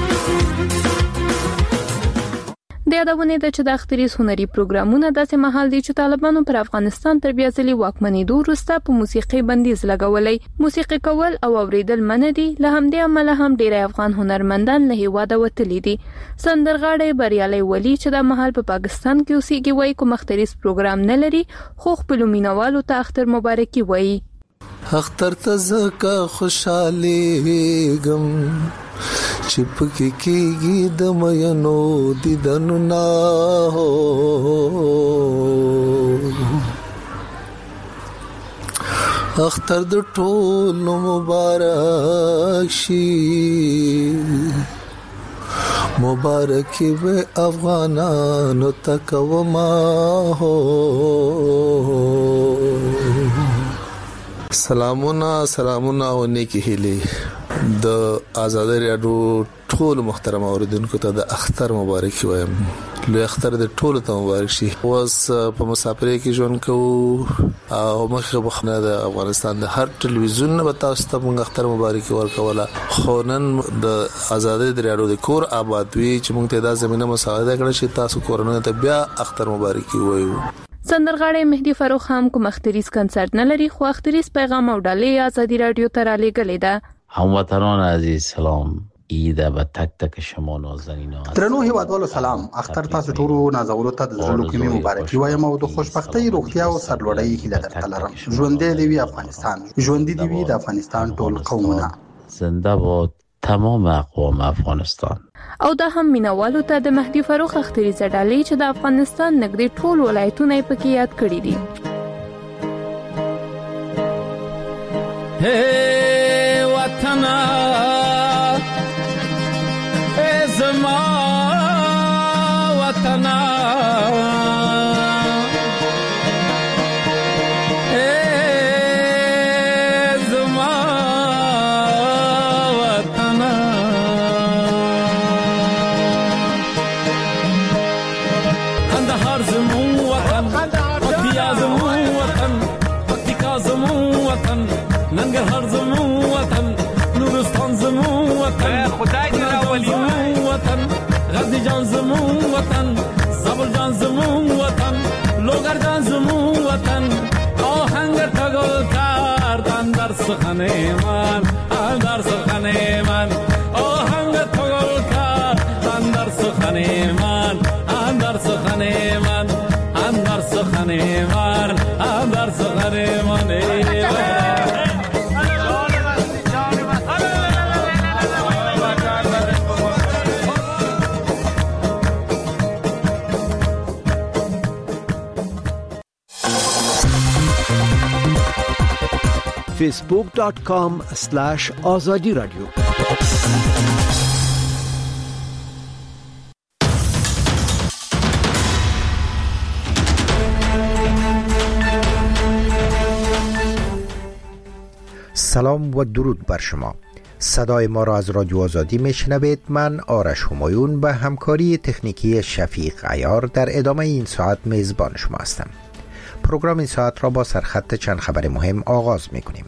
د یادونه ده چې د اختریز هنري پروګرامونه داسې مهال دي چې طالبانو پر افغانستان تر بیا ځلې واکمنېدو وروسته په موسیقي بندیز لګولې. موسیقي کول او اوریدل منع دي. له همدې امله هم ډېر افغان هنرمندان له هیواده وتلي دي. سندرغاړی بریالي ولی چې د مهال په پاکستان کې اوسېږي وایي کوم اختریز پروګرام نه لري خو خپل مینوالو ته اختر مبارکي وایي. اختر ته زکه خوشالي غم چپ کی کیږي د مینو دیدنو نا هو اختر د ټول مبارک شي مبارک به افغانانو تکوما هو. سلامونه سلامونه او نیکی هیله د آزادی رادیو ټول محترم اوریدونکو ته د اختر مبارکي وایم. لوی اختر د ټول ته مبارک شي. اوس په مسافرۍ کې ژوند کوو او مخه بخنه د افغانستان د هر ټلویزیون نه تاسو ته موږ اختر مبارکي ورکوله. خو نن د آزادی رادیو د کور آباد وی چې موږ ته د زمينه مساعده کړی چې تاسو کورونه ته بیا اختر مبارکي وایو. سندرغاړی مهدي فاروق هم کوم اختریز کنسرت نه لري خو اختریز پیغام او ډالۍ آزادی رادیو ته را لېږلې ده. هموطنان عزیز سلام. عید به تک تک شما نازنینان. درنو هیوادوالو سلام. اختر تاسو ټول نازولو ته د زړه کې مبارکي وایم او د خوشبختۍ روغتیا او سرلوړۍ هیله درته لرم. ژوندې دی وی افغانستان. ژوندې دی وی د افغانستان ټول قومونه. زنده باد تمام اقوام افغانستان. او دا هم مینوالو ته د مهدي فاروق اختریز ډالۍ چې د افغانستان نږدې ټول ولایتونه یې پکې یاد کړی دي. Hey watana Hey zama watana Hey zama watana Kandahar zamu watan Paktiya zamu watan Paktika zamu watan ننګرهار زموږ وطن نورستان زموږ وطن خدای دې راولي وطن غزني جان زموږ وطن زابل جان زموږ وطن لوګر جان زموږ وطن آهنګ ټګل کار اندر سخنه مان اندر سخنه مان آهنګ ټګل کار اندر سخنه مان اندر سخنه مان اندر سخنه مان اندر سخنه مان فیسبوک دات کام اسلش آزادی رادیو. سلام و درود بر شما. صدای ما را از رادیو آزادی میشنوید. من آرش همایون به همکاری تکنیکی شفیق عیار در ادامه این ساعت میزبان شما هستم. پروگرام این ساعت را با سرخط چند خبر مهم آغاز میکنیم.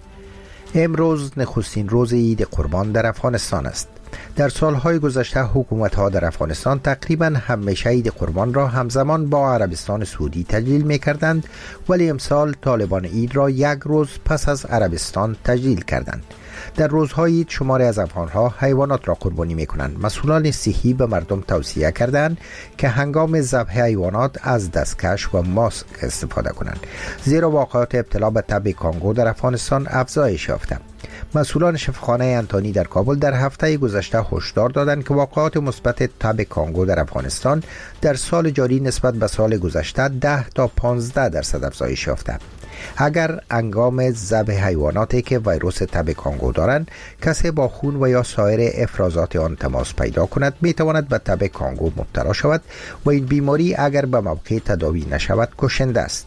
امروز نخستین روز عید قربان در افغانستان است. در سالهای گذشته حکومت‌ها در افغانستان تقریباً همیشه عید قربان را همزمان با عربستان سعودی تجلیل می‌کردند، ولی امسال طالبان عید را یک روز پس از عربستان تجلیل کردند. در روزهای عید شماری از افغان‌ها حیوانات را قربانی می‌کنند. مسئولان صحی به مردم توصیه کردند که هنگام ذبح حیوانات از دستکش و ماسک استفاده کنند، زیرا واقعات ابتلا به تب کانگو در افغانستان افزایش یافته. مسئولان شفاخانه انتانی در کابل در هفته گذشته هشدار دادند که واقعات مثبت تب کانگو در افغانستان در سال جاری نسبت به سال گذشته ده تا پانزده درصد افزایش یافته. اگر هنگام ذبح حیواناتی که ویروس تب کانگو دارند کسی با خون و یا سایر افرازات آن تماس پیدا کند، می تواند به تب کانگو مبتلا شود و این بیماری اگر به موقع تداوی نشود کشنده است.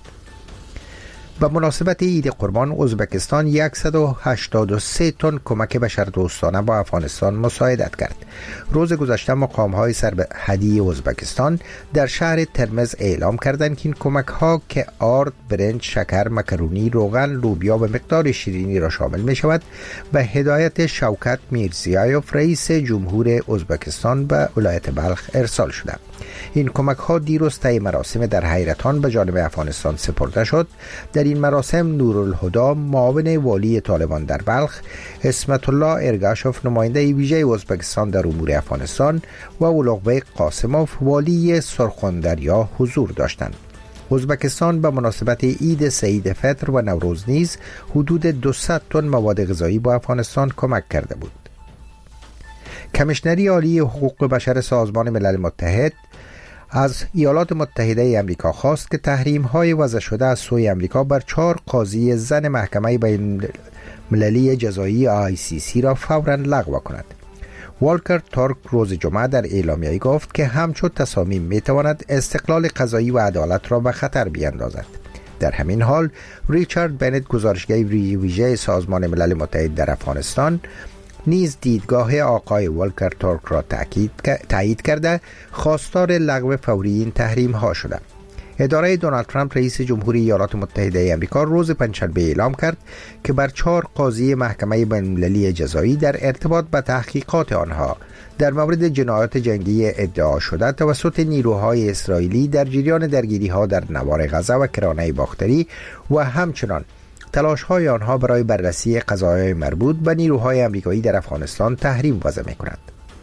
به مناسبت عید قربان ازبکستان صد و هشتاد و سه تن کمک بشردوستانه با افغانستان مساعدت کرد. روز گذشته مقام‌های سرحدی ازبکستان در شهر ترمز اعلام کردند که این کمک‌ها که آرد، برنج، شکر، مکرونی، روغن، لوبیا و مقدار شیرینی را شامل می‌شود به هدایت شوکت میرزیایوف رئیس جمهور ازبکستان به ولایت بلخ ارسال شده. این کمک‌ها دیروز طی مراسم در حیرتان به جانب افغانستان سپرده شد. در این مراسم نورالهدی معاون والی طالبان در بلخ، اسمت الله ارگاشوف نماینده ویژه ازبکستان در امور افغانستان و اولوغبیک قاسموف والی سرخوندریا حضور داشتند. ازبکستان به مناسبت عید سعید فطر و نوروز نیز حدود دویست تن مواد غذایی با افغانستان کمک کرده بود. کمیشنری عالی حقوق بشر سازمان ملل متحد از ایالات متحده امریکا خواست که تحریم‌های وضع شده از سوی امریکا بر چهار قاضی زن محکمه بین المللی جزایی آی سی سی را فوراً لغو کند. والکر تورک روز جمعه در اعلامیه‌ای گفت که همچون تصامیم می‌تواند استقلال قضایی و عدالت را به خطر بیاندازد. در همین حال ریچارد بنت گزارشگر ویژه سازمان ملل متحد در افغانستان نیز دیدگاه آقای والکر تورک را تایید کرده خواستار لغو فوری این تحریم ها شده. اداره دونالد ترامپ رئیس جمهوری ایالات متحده آمریکا روز پنجشنبه اعلام کرد که بر چهار قاضی محکمه بین‌المللی جزایی در ارتباط به تحقیقات آنها در مورد جنایات جنگی ادعا شده توسط نیروهای اسرائیلی در جریان درگیری‌ها در نوار غزه و کرانه باختری و همچنان تلاش‌های آنها برای بررسی قضایای مربوط به نیروهای آمریکایی در افغانستان تحریم وضع می‌کند.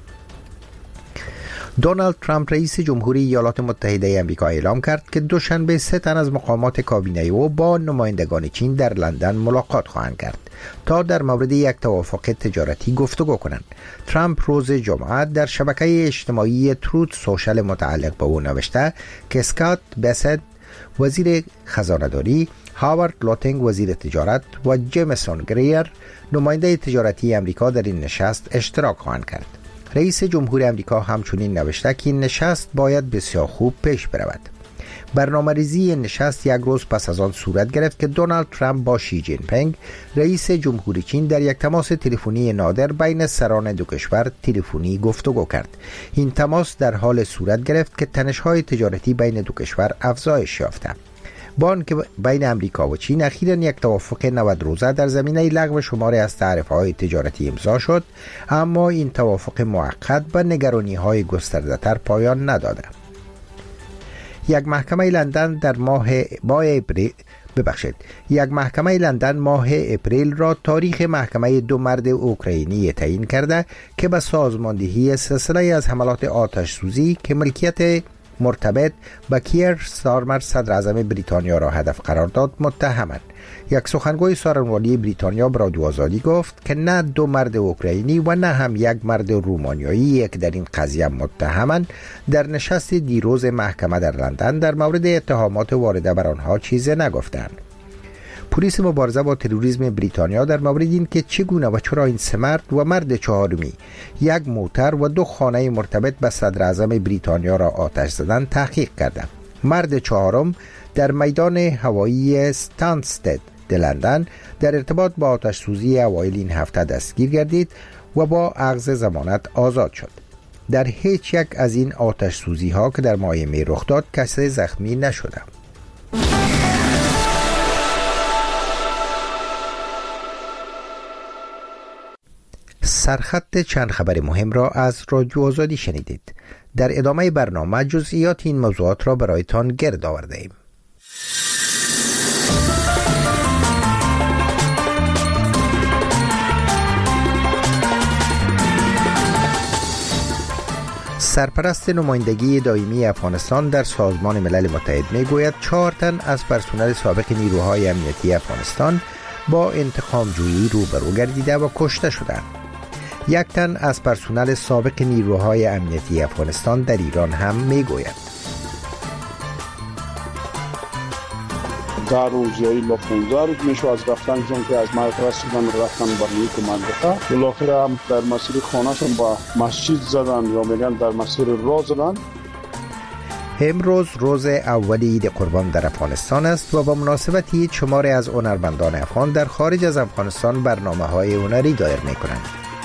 دونالد ترامپ رئیس جمهوری ایالات متحده آمریکا اعلام کرد که دوشنبه سه تن از مقامات کابینه او با نمایندگان چین در لندن ملاقات خواهند کرد تا در مورد یک توافق تجارتی گفتگو کنند. ترامپ روز جمعه در شبکه اجتماعی تروت سوشل متعلق به او نوشته که اسکات بسد وزیر خزانه‌داری، هاوارد لوتینگ وزیر تجارت و جیمسون گریر نماینده تجارتی امریکا در این نشست اشتراک خواهند کرد. رئیس جمهور امریکا همچنین نوشته که این نشست باید بسیار خوب پیش برود. برنامه‌ریزی این نشست یک روز پس از آن صورت گرفت که دونالد ترامپ با شی جین پینگ رئیس جمهوری چین در یک تماس تلفنی نادر بین سران دو کشور تلفنی گفتگو کرد. این تماس در حال صورت گرفت که تنش‌های تجارتی بین دو کشور افزایش یافته. با آنکه بین امریکا و چین اخیراً یک توافق نود روزه در زمینه لغو شماری از تعرفه‌های تجارتی امضا شد، اما این توافق موقت به نگرانی‌های گسترده‌تر پایان نداده. یک محکمه لندن در ماه ماه اپریل ببخشید یک محکمه لندن ماه اپریل را تاریخ محکمه دو مرد اوکراینی تعیین کرده که به سازماندهی سلسله از حملات آتش سوزی که ملکیت مرتبط با کیر ستارمر صدر اعظم بریتانیا را هدف قرار داد متهمند. یک سخنگوی سخنرانی بریتانیا به رادیو آزادی گفت که نه دو مرد اوکراینی و نه هم یک مرد رومانیایی که در این قضیه متهمند در نشست دیروز محکمه در لندن در مورد اتهامات وارده بر آنها چیزی نگفتند. پلیس مبارزه با تروریسم بریتانیا در مورد این که چگونه و چرا این سه مرد و مرد چهارمی یک موتر و دو خانه مرتبط به صدر اعظم بریتانیا را آتش زدند تحقیق کرده. مرد چهارم در میدان هوایی استانستد لندن در ارتباط با آتش سوزی اوایل این هفته دستگیر گردید و با اخذ ضمانت آزاد شد. در هیچ یک از این آتش سوزی ها که در ماه می رخ داد کسی زخمی نشده. سرخط چند خبر مهم را از رادیو آزادی شنیدید. در ادامه برنامه جزئیات این موضوعات را برایتان گرد آورده ایم. سرپرست نمایندگی دائمی افغانستان در سازمان ملل متحد میگوید چهار تن از پرسنل سابق نیروهای امنیتی افغانستان با انتقام جویی روبرو گردیده و کشته شدند. یک تن از پرسنل سابق نیروهای امنیتی افغانستان در ایران هم میگوید در روز یا ایلا پونزده روز میشه از رفتنشون که از مرکز رسیدن رفتن برای یک منطقه بالاخره هم در مسیر خانهشون با مسجد زدن یا میگن در مسیر راه زدن. امروز روز اول عید قربان در افغانستان است و با مناسبت عید شماری از هنرمندان افغان در خارج از افغانستان برنامه‌های هنری دایر می‌کنند.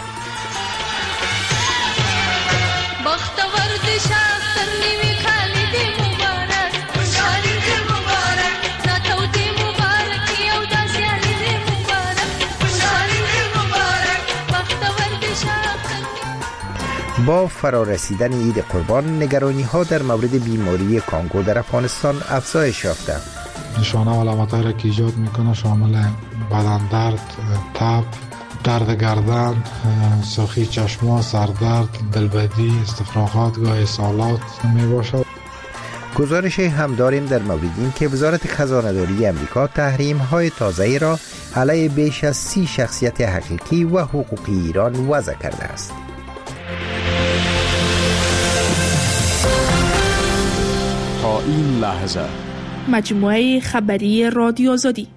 با فرارسیدن عید قربان نگرانی ها در مورد بیماری کانگو در افغانستان افزایش یافته. نشانه و علامت‌هایی را که ایجاد میکنه شامل بدن درد، تب، درد گردن، سوخی چشما، سردرد، دلبدی، استفراغات، گاهی اسهالات می باشد. گزارش هم داریم در مورد این که وزارت خزانه‌داری امریکا تحریم های تازه‌ای را علیه بیش از سی شخصیت حقیقی و حقوقی ایران وضع کرده است. تا این لحظه مجموعه خبری رادیو آزادی.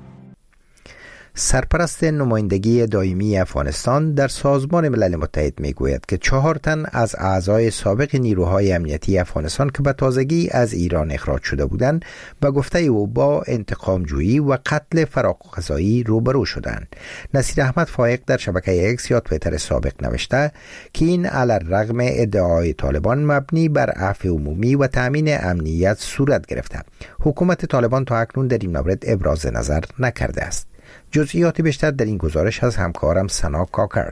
سرپرست نمایندگی دائمی افغانستان در سازمان ملل متحد میگوید که چهار تن از اعضای سابق نیروهای امنیتی افغانستان که به تازگی از ایران اخراج شده بودند به گفته او با انتقام جویی و قتل فراق‌قضایی روبرو شدند. نصیر احمد فائق در شبکه اکس یا توییتر سابق نوشته که این علی‌الرغم ادعای طالبان مبنی بر عفو عمومی و تامین امنیت صورت گرفته. حکومت طالبان تا اکنون در این مورد ابراز نظر نکرده است. جزئیات بیشتر در این گزارش از همکارم سنا کاکر.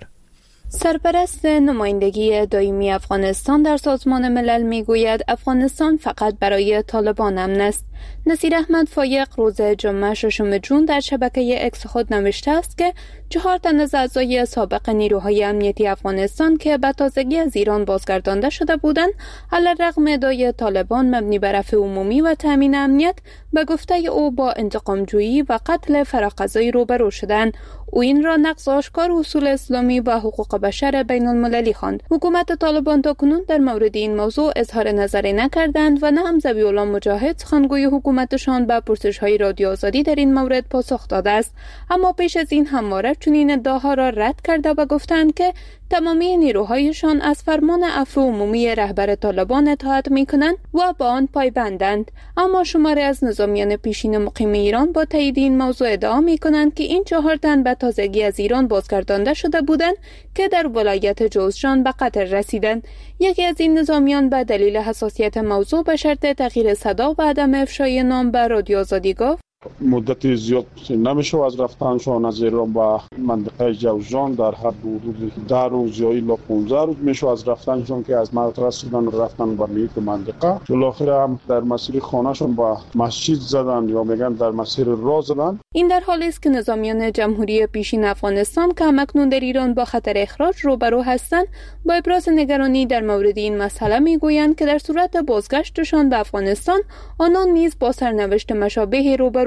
سرپرست نمایندگی دائمی افغانستان در سازمان ملل میگوید افغانستان فقط برای طالبان امن است. نصیر احمد فایق روز جمعه ششم جون در شبکه اکس خود نوشته است که چهار تن از اعضای سابق نیروهای امنیتی افغانستان که به تازگی از ایران بازگردانده شده بودند علی‌رغم ادعای طالبان مبنی بر عفو عمومی و تامین امنیت به گفته او با انتقام جویی و قتل فراقضایی روبرو شدند. او این را نقض آشکار اصول اسلامی و حقوق بشر بین المللی خواند. حکومت طالبان تاکنون در مورد این موضوع اظهار نظری نکردند و نه هم ذبیح الله مجاهد سخنگوی حکومتشان به پرسش‌های رادیو آزادی در این مورد پاسخ داده است. اما پیش از این همواره چنین ادعاها را رد کرده و گفتند که تمامی نیروهایشان از فرمان عفو عمومی رهبر طالبان اطاعت می‌کنند و با آن پایبندند. اما شماری از نظامیان پیشین مقیم ایران با تایید این موضوع ادعا می‌کنند که این چهار تن به تازگی از ایران بازگردانده شده بودند که در ولایت جوزجان به قتل رسیدند. یکی از این نظامیان به دلیل حساسیت موضوع به شرط تغییر صدا و عدم افشای نام به رادیو آزادی گفت مدت زیاد نمیشه از رفتنشان از ایران به منطقه جوزجان در هر حدود ده روز یا الی پانزده روز میشه از رفتنشان که از مرکز رسیدن رفتن به یک منطقه بالاخره هم در مسیر خانهشون با مسجد زدن یا میگن در مسیر راه زدن. این در حالی است که نظامیان جمهوری پیشین افغانستان که همکنون در ایران با خطر اخراج روبرو هستند با ابراز نگرانی در مورد این مسئله میگویند که در صورت بازگشتشان به افغانستان آنان نیز با سرنوشت مشابهی روبرو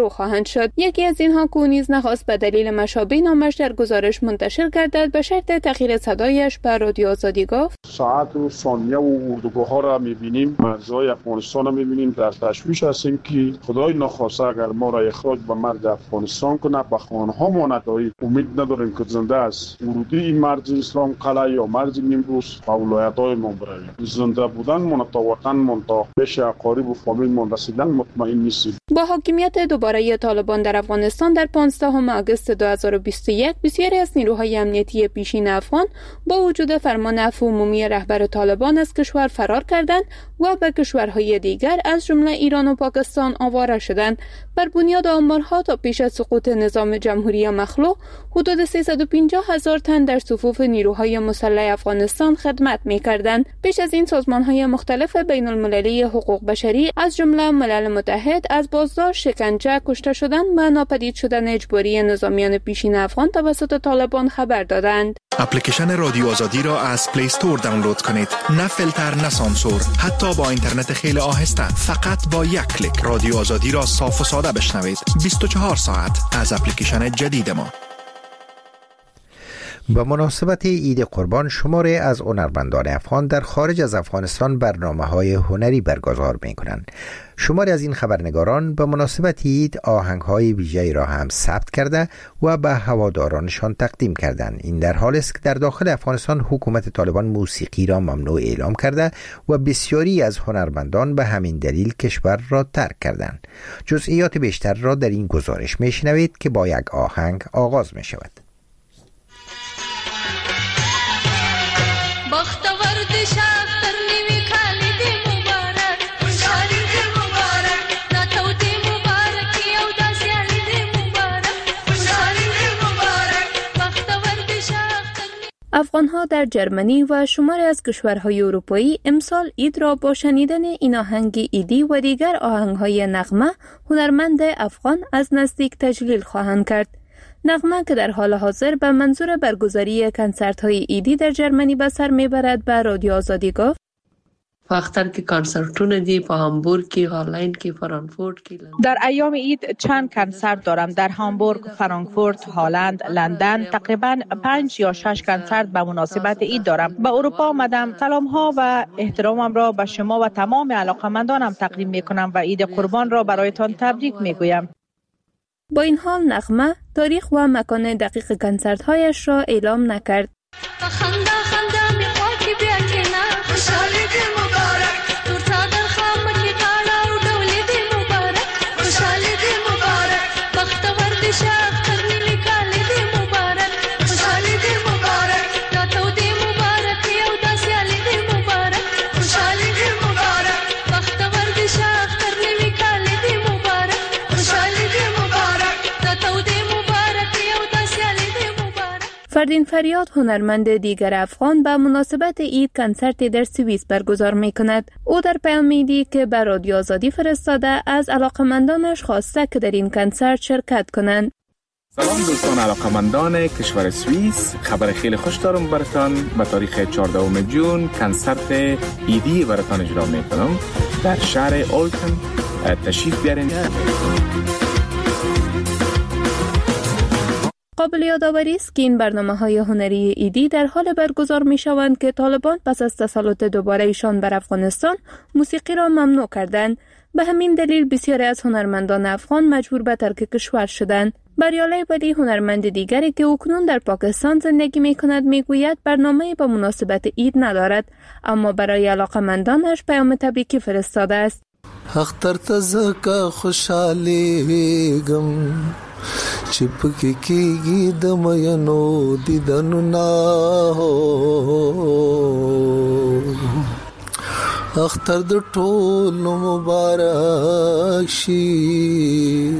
شروع خواهند شد. یکی از اینها که نیز نخواست به دلیل مشابه نامش در گزارش منتشر گردد به شرط تغییر صدایش به رادیو آزادی گفت: ساعت و ثانیه و اردوگاه را می‌بینیم، مرزهای افغانستان را می‌بینیم، در تشویش هستیم که خدای نخواسته اگر ما را اخراج به مرز افغانستان کنه به خانه‌ها ما نداریم. امید نداریم که زنده است ورودی این مرز اسلام قلعه یا مرز نیمروز و ولایت‌های ما برویم. زنده بودن من تا وطن من تا پیش اقارب و فامیل من رسیدن مطمئن نیستیم. با حاکمیت دوباره طالبان در افغانستان در پانزدهم آگوست دو هزار و بیست و یک بسیاری از نیروهای امنیتی پیشین افغان با وجود فرمان عفو عمومی رهبر طالبان از کشور فرار کردند و به کشورهای دیگر از جمله ایران و پاکستان آواره شدند. بر بنیاد آمارها تا پیش از سقوط نظام جمهوری مخلوع حدود سیصد و پنجاه هزار تن در صفوف نیروهای مسلح افغانستان خدمت می‌کردند. پیش از این سازمان‌های مختلف بین المللی حقوق بشری از جمله ملل متحد از بازداشت، شکنجه، کشته شدن و ناپدید شدن اجباری نظامیان پیشین افغان توسط طالبان خبر دادند. اپلیکیشن رادیو آزادی را از پلی استور دانلود کنید. نه فیلتر، نه سانسور، حتی با اینترنت خیلی آهسته. فقط با یک کلیک رادیو آزادی را صاف و ساده بشنوید. بیست و چهار ساعت از اپلیکیشن جدید ما. با مناسبت عید قربان شماری از هنرمندان افغان در خارج از افغانستان برنامه‌های هنری برگزار می‌کنند. شماری از این خبرنگاران به مناسبت عید آهنگ‌های ویژه‌ای را هم ثبت کرده و به هوادارانشان تقدیم کردند. این در حالی است که در داخل افغانستان حکومت طالبان موسیقی را ممنوع اعلام کرده و بسیاری از هنرمندان به همین دلیل کشور را ترک کردند. جزئیات بیشتر را در این گزارش می‌شنوید که با یک آهنگ آغاز می‌شود. افغان‌ها در جرمنی و شماری از کشورهای اروپایی امسال عید را با شنیدن این آهنگ عیدی و دیگر آهنگ‌های نغمه هنرمند افغان از نزدیک تجلیل خواهند کرد. نغمه که در حال حاضر به منظور برگزاری کنسرت‌های عیدی در جرمنی به سر می‌برد به رادیو آزادی گفت: په اختر کې کنسرتونه دي، په هامبورگ کې، هالند کې، فرانکفورت کې. در ایام عید چند کنسرت دارم در هامبورگ، فرانکفورت، هالند، لندن. تقریبا پنج یا شش کنسرت به مناسبت عید دارم. به اروپا آمدم. سلام ها و احترامم را به شما و تمام علاقه‌مندانم تقدیم می‌کنم و عید قربان را برایتان تبریک می‌گویم. با این حال نغمه تاریخ و مکان دقیق کنسرت‌هایش را اعلام نکرد. فردین فریاد هنرمند دیگر افغان به مناسبت عید کنسرتی در سوئیس برگزار می کند. او در پیامی که به رادیو آزادی فرستاده از علاقمندانش خواسته که در این کنسرت شرکت کنند. سلام دوستان علاقمندان کشور سوئیس، خبر خیلی خوش دارم براتان. به تاریخ چهاردهم جون کنسرت عیدی براتان اجرا می کنم در شهر اولتن. تشریف بیارین. قابل یادآوری است که این برنامه‌های هنری عیدی در حال برگزار می‌شوند که طالبان پس از تسلط دوباره ایشان بر افغانستان موسیقی را ممنوع کردند. به همین دلیل بسیاری از هنرمندان افغان مجبور به ترک کشور شدند. بریالای ولی هنرمند دیگری که اکنون در پاکستان زندگی می‌کند می‌گوید برنامه‌ای به مناسبت عید ندارد، اما برای علاقه‌مندانش پیام تبریکی فرستاده است. اختر تزکا خوشحالی غم چپکی کیږي د مینو دیدنو نا اختر د ټول مبارک شي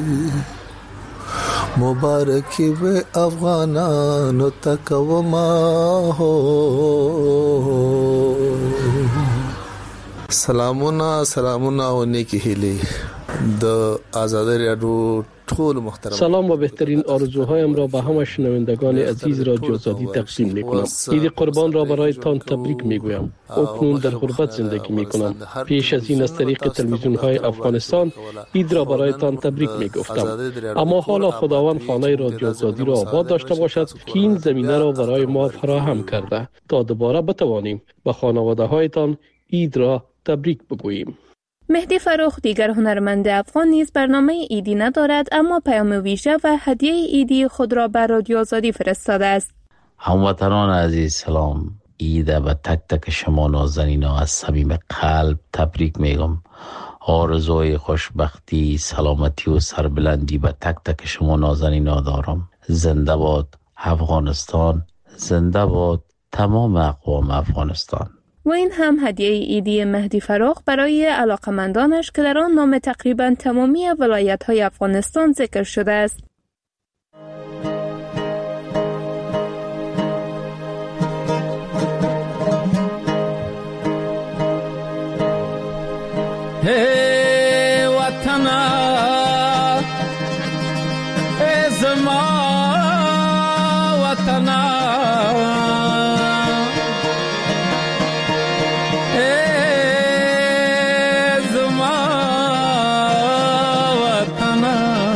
مبارکی به افغانانو تکوما هو. سلامونه سلامونه او نیکی هیلي د آزادۍ راډیو سلام و بهترین آرزوهایم را به همه شنوندگان عزیز رادیو آزادی تقدیم می‌کنم. عید قربان را برایتان تبریک می‌گویم. اکنون در غربت زندگی می‌کنم. پیش از این از طریق تلویزیون‌های افغانستان عید را برایتان تبریک می‌گفتم. اما حالا خداوند خانه رادیو آزادی را آباد داشته باشد که این زمینه را برای ما فراهم کرده تا دوباره بتوانیم به خانواده‌هایتان عید را تبریک بگوییم. مهدی فروخ دیگر هنرمند افغان نیز برنامه عیدی ندارد، اما پیام ویژه و هدیه عیدی خود را بر رادیو آزادی فرستاده است. هموطنان عزیز سلام. عید به تک تک شما نازنینا از صمیم قلب تبریک میگم. آرزوی خوشبختی، سلامتی و سربلندی به تک تک شما نازنینا دارم. زنده باد افغانستان، زنده باد تمام اقوام افغانستان. و این هم هدیه عیدی مهدی فروخ برای علاقمندانش که در آن نام تقریبا تمامی ولایت‌های افغانستان ذکر شده است. Hey watana ey zama watana ey zama watana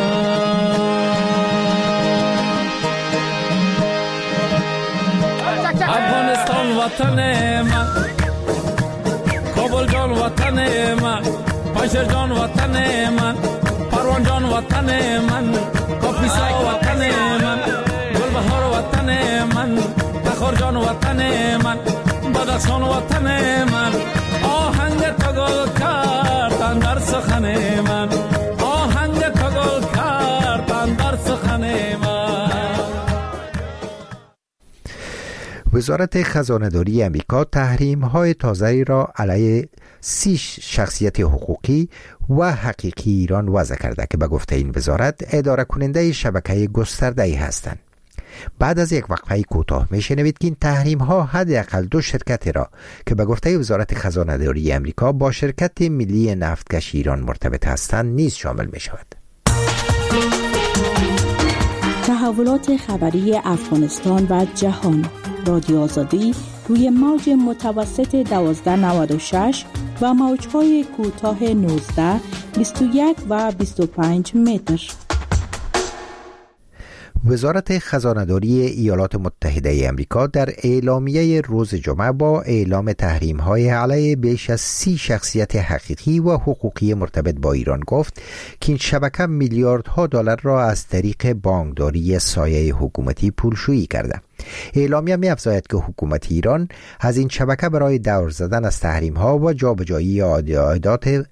Afghanistan watane ma Kabul jon watane ma پنجر جان وطن من پروان جان وطن من کاپیسا وطن من گلبهار وطن من تخار جان وطن من بدخشان وطن من آهنگ تو گل کردن در سخن من آهنگ تو گل کردن در سخن من. وزارت خزانه‌داری امریکا تحریم‌های تازه‌ای را علیه سی شخصیت حقوقی و حقیقی ایران وضع کرده که به گفته این وزارت اداره کننده شبکه گسترده‌ای هستند. بعد از یک وقفه کوتاه میشنوید که این تحریم‌ها حداقل دو شرکت را که به گفته وزارت خزانه‌داری امریکا با شرکت ملی نفتکش ایران مرتبط هستند نیز شامل می‌شود. تحولات خبری افغانستان و جهان. رادیو آزادی روی موج متوسط دوازده نود و شش و موج‌های کوتاه نوزده، بیست و یک و بیست و پنج متر. وزارت خزانه‌داری ایالات متحده آمریکا در اعلامیه روز جمعه با اعلام تحریم‌های علیه بیش از سی شخصیت حقیقی و حقوقی مرتبط با ایران گفت که این شبکه میلیاردها دلار را از طریق بانکداری سایه حکومتی پولشویی کرده. اعلامیه می‌افزاید که حکومت ایران از این شبکه برای دور زدن از تحریم‌ها و جابجایی عایدات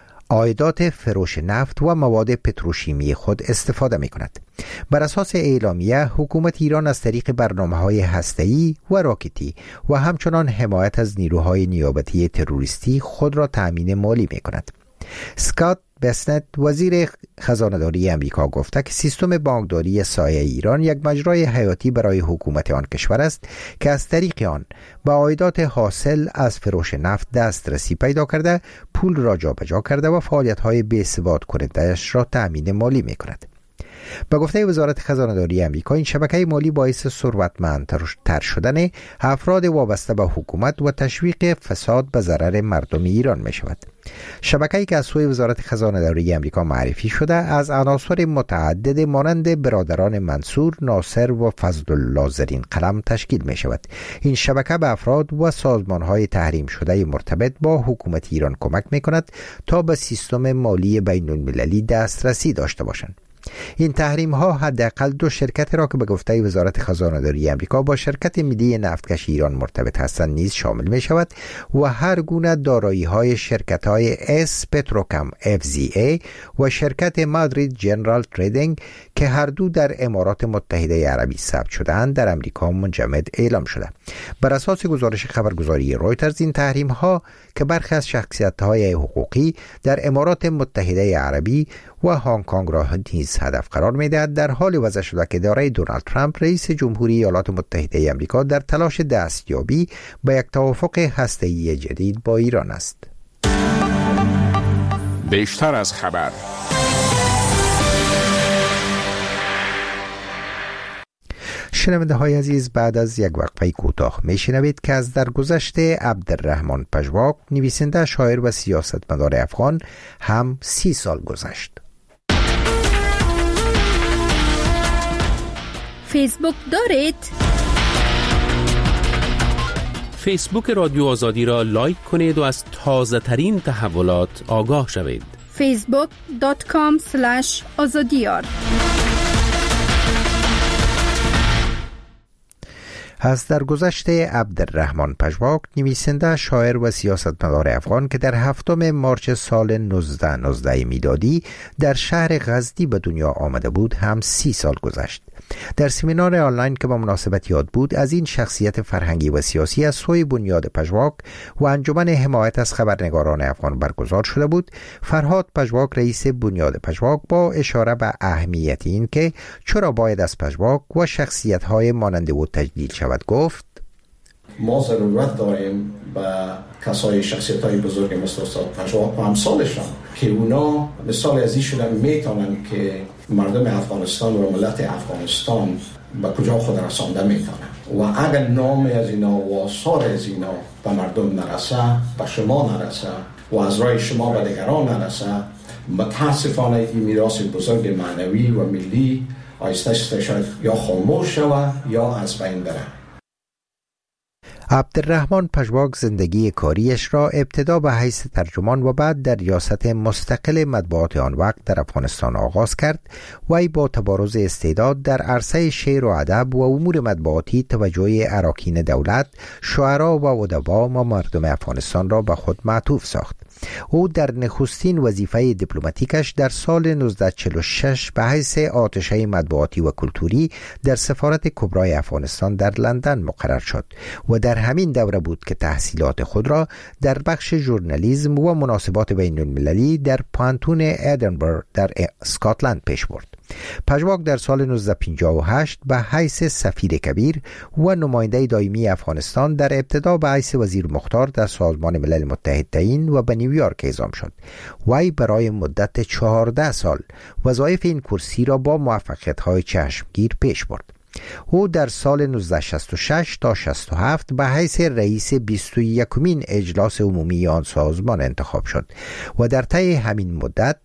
عایدات فروش نفت و مواد پتروشیمی خود استفاده می‌کند. بر اساس اعلامیه حکومت ایران از طریق برنامه‌های هسته‌ای و راکتی و همچنان حمایت از نیروهای نیابتی تروریستی خود را تأمین مالی می‌کند. اسکات بسنت وزیر خزانه‌داری امریکا گفته که سیستم بانکداری سایه ایران یک مجرای حیاتی برای حکومت آن کشور است که از طریق آن به عایدات حاصل از فروش نفت دسترسی پیدا کرده، پول را جابجا کرده و فعالیت‌های بی‌ثبات کننده‌اش را تأمین مالی می‌کند. به گفته وزارت خزانه‌داری آمریکا این شبکه مالی باعث ثروتمندتر شدن افراد وابسته به حکومت و تشویق فساد به ضرر مردم ایران می شود. شبکه‌ای که از سوی وزارت خزانه‌داری آمریکا معرفی شده از عناصر متعدد مانند برادران منصور، ناصر و فضلالله زرین قلم تشکیل می شود. این شبکه به افراد و سازمان‌های تحریم شده مرتبط با حکومت ایران کمک می کند تا به سیستم مالی بین‌المللی دسترسی داشته باشند. این تحریم ها حداقل دو شرکت را که به گفته وزارت خزانه‌داری آمریکا با شرکت ملی نفتکش ایران مرتبط هستند نیز شامل می شود و هر گونه دارایی های شرکت های اس پتروکم اف زی ای و شرکت مادرید جنرال تریدینگ که هر دو در امارات متحده عربی ثبت شده‌اند در آمریکا منجمد اعلام شده. بر اساس گزارش خبرگزاری رویترز این تحریم ها که برخی از شخصیت های حقوقی در امارات متحده عربی و هنگ کنگ را نیز هدف قرار می‌دهد در حال وضع شده که اداره دونالد ترامپ رئیس جمهوری ایالات متحده آمریکا در تلاش دستیابی به یک توافق هسته‌ای جدید با ایران است. بیشتر از خبر شنونده های عزیز، بعد از یک وقفه کوتاه میشنوید که از درگذشت عبدالرحمن پژواک، نویسنده، شاعر و سیاستمدار افغان، هم سی سال گذشت. فیسبوک دارید؟ فیسبوک رادیو آزادی را لایک کنید و از تازه ترین تحولات آگاه شوید. فیسبوک دات کام اسلش آزادیار. از درگذشت عبدالرحمن پژواک، نویسنده، شاعر و سیاستمدار افغان که در هفتم مارچ سال نوزده نوزده میلادی در شهر غزنی به دنیا آمده بود، هم سی سال گذشت. در سمینار آنلاین که با مناسبت یاد بود از این شخصیت فرهنگی و سیاسی از سوی بنیاد پژواک و انجمن حمایت از خبرنگاران افغان برگزار شده بود، فرهاد پژواک، رئیس بنیاد پژواک، با اشاره به اهمیت این که چرا باید از پژواک و شخصیت‌های مانند او تجلیل شود گفت: ما ضرورت داریم به کسای شخصیت‌های بزرگ مثل استاد پژواک و امثالشان که اونا مثال از این شدن میتونن که مردم افغانستان و ملت افغانستان به کجا خود رسانده میتونن و اگر نام از اینا و آثار از اینا به مردم نرسه، به شما نرسه و از رای شما به دیگران نرسه، متاسفانه این میراث بزرگ معنوی و ملی آیسته آیسته شاید یا خاموش شود یا از بین بره. عبدالرحمن پژواک زندگی کاریش را ابتدا به حیث ترجمان و بعد در ریاست مستقل مطبوعات آن وقت در افغانستان آغاز کرد. وی با تبارز استعداد در عرصه شعر و ادب و امور مطبوعاتی توجه اراکین دولت، شعرا و ادبا و مردم افغانستان را به خود معطوف ساخت. او در نخستین وظیفه دیپلماتیکش در سال نوزده چهل و شش به حیث آتشه مطبوعاتی و کلتوری در سفارت کبرای افغانستان در لندن مقرر شد و در همین دوره بود که تحصیلات خود را در بخش ژورنالیسم و مناسبات بین المللی در پانتون ادینبرگ در اسکاتلند پیش برد. پژواک در سال نوزده پنجاه و هشت به حیث سفیر کبیر و نماینده دائمی افغانستان در ابتدا به حیث وزیر مختار در سازمان ملل متحد تعیین و به نیویورک اعزام شد. وی برای مدت چهارده سال وظایف این کرسی را با موفقیت‌های چشمگیر پیش برد. او در سال نوزده شصت و شش تا شصت و هفت به حیث رئیس بیست و یکمین اجلاس عمومی آن سازمان انتخاب شد و در طی همین مدت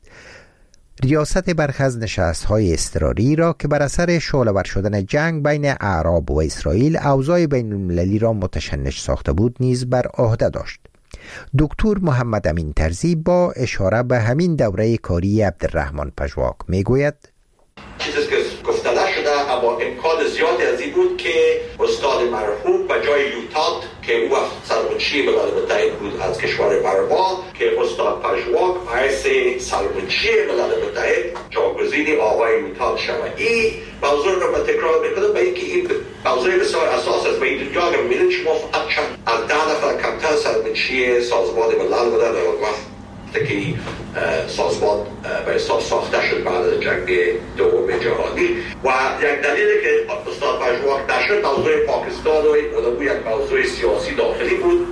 ریاست برخی از نشست‌های اضطراری را که بر اثر شعله‌ور شدن جنگ بین اعراب و اسرائیل اوضاع بین المللی را متشنج ساخته بود نیز بر عهده داشت. دکتر محمد امین طرزی با اشاره به همین دوره کاری عبدالرحمن پژواک میگوید: چیزی که گفته نشده اما امکان زیادی از این بود که استاد مرحوم به جای یوتات که او سرمنشی ملل متحد بود از کشور برما، که استاد پژواک حیث سرمنشی ملل متحد جاگزین آقای یوتات شود. این موضوع رو من تکرار میکنم به اینکه این موضوع بسیار اساس است. به این دنیا که میبینید شما فقط چند از ده نفر کمتر سرمنشی سازمان ملل بودن در اون وقت که سازمان به حساب ساخته شد بعد از جنگ دوم جهانی و یک دلیلی که استاد پژواک نشد موضوع پاکستان و این یک موضوع سیاسی داخلی بود.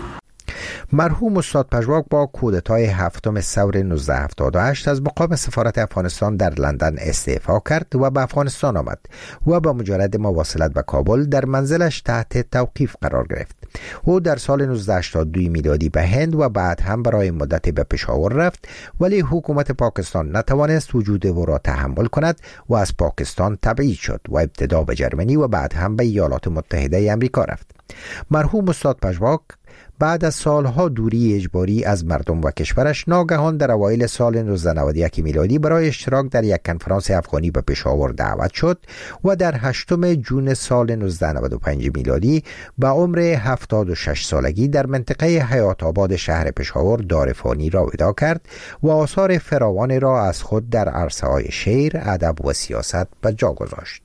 مرحوم استاد پژواک با کودتای هفتم ثور نوزده هفتاد و هشت از مقام سفارت افغانستان در لندن استعفا کرد و به افغانستان آمد و با مجرد مواصلت به کابل در منزلش تحت توقیف قرار گرفت. او در سال نوزده هشتاد و دو میلادی به هند و بعد هم برای مدتی به پشاور رفت، ولی حکومت پاکستان نتوانست وجود او را تحمل کند و از پاکستان تبعید شد و ابتدا به جرمنی و بعد هم به ایالات متحده آمریکا رفت. مرحوم استاد پژواک بعد از سالها دوری اجباری از مردم و کشورش ناگهان در اوایل سال نوزده نود و یک میلادی برای اشتراک در یک کنفرانس افغانی به پشاور دعوت شد و در هشتم جون سال نوزده نود و پنج میلادی به عمر هفتاد و شش سالگی در منطقه حیات آباد شهر پشاور دارفانی را وداع کرد و آثار فراوانی را از خود در عرصه‌های شعر، ادب و سیاست به جا گذاشت.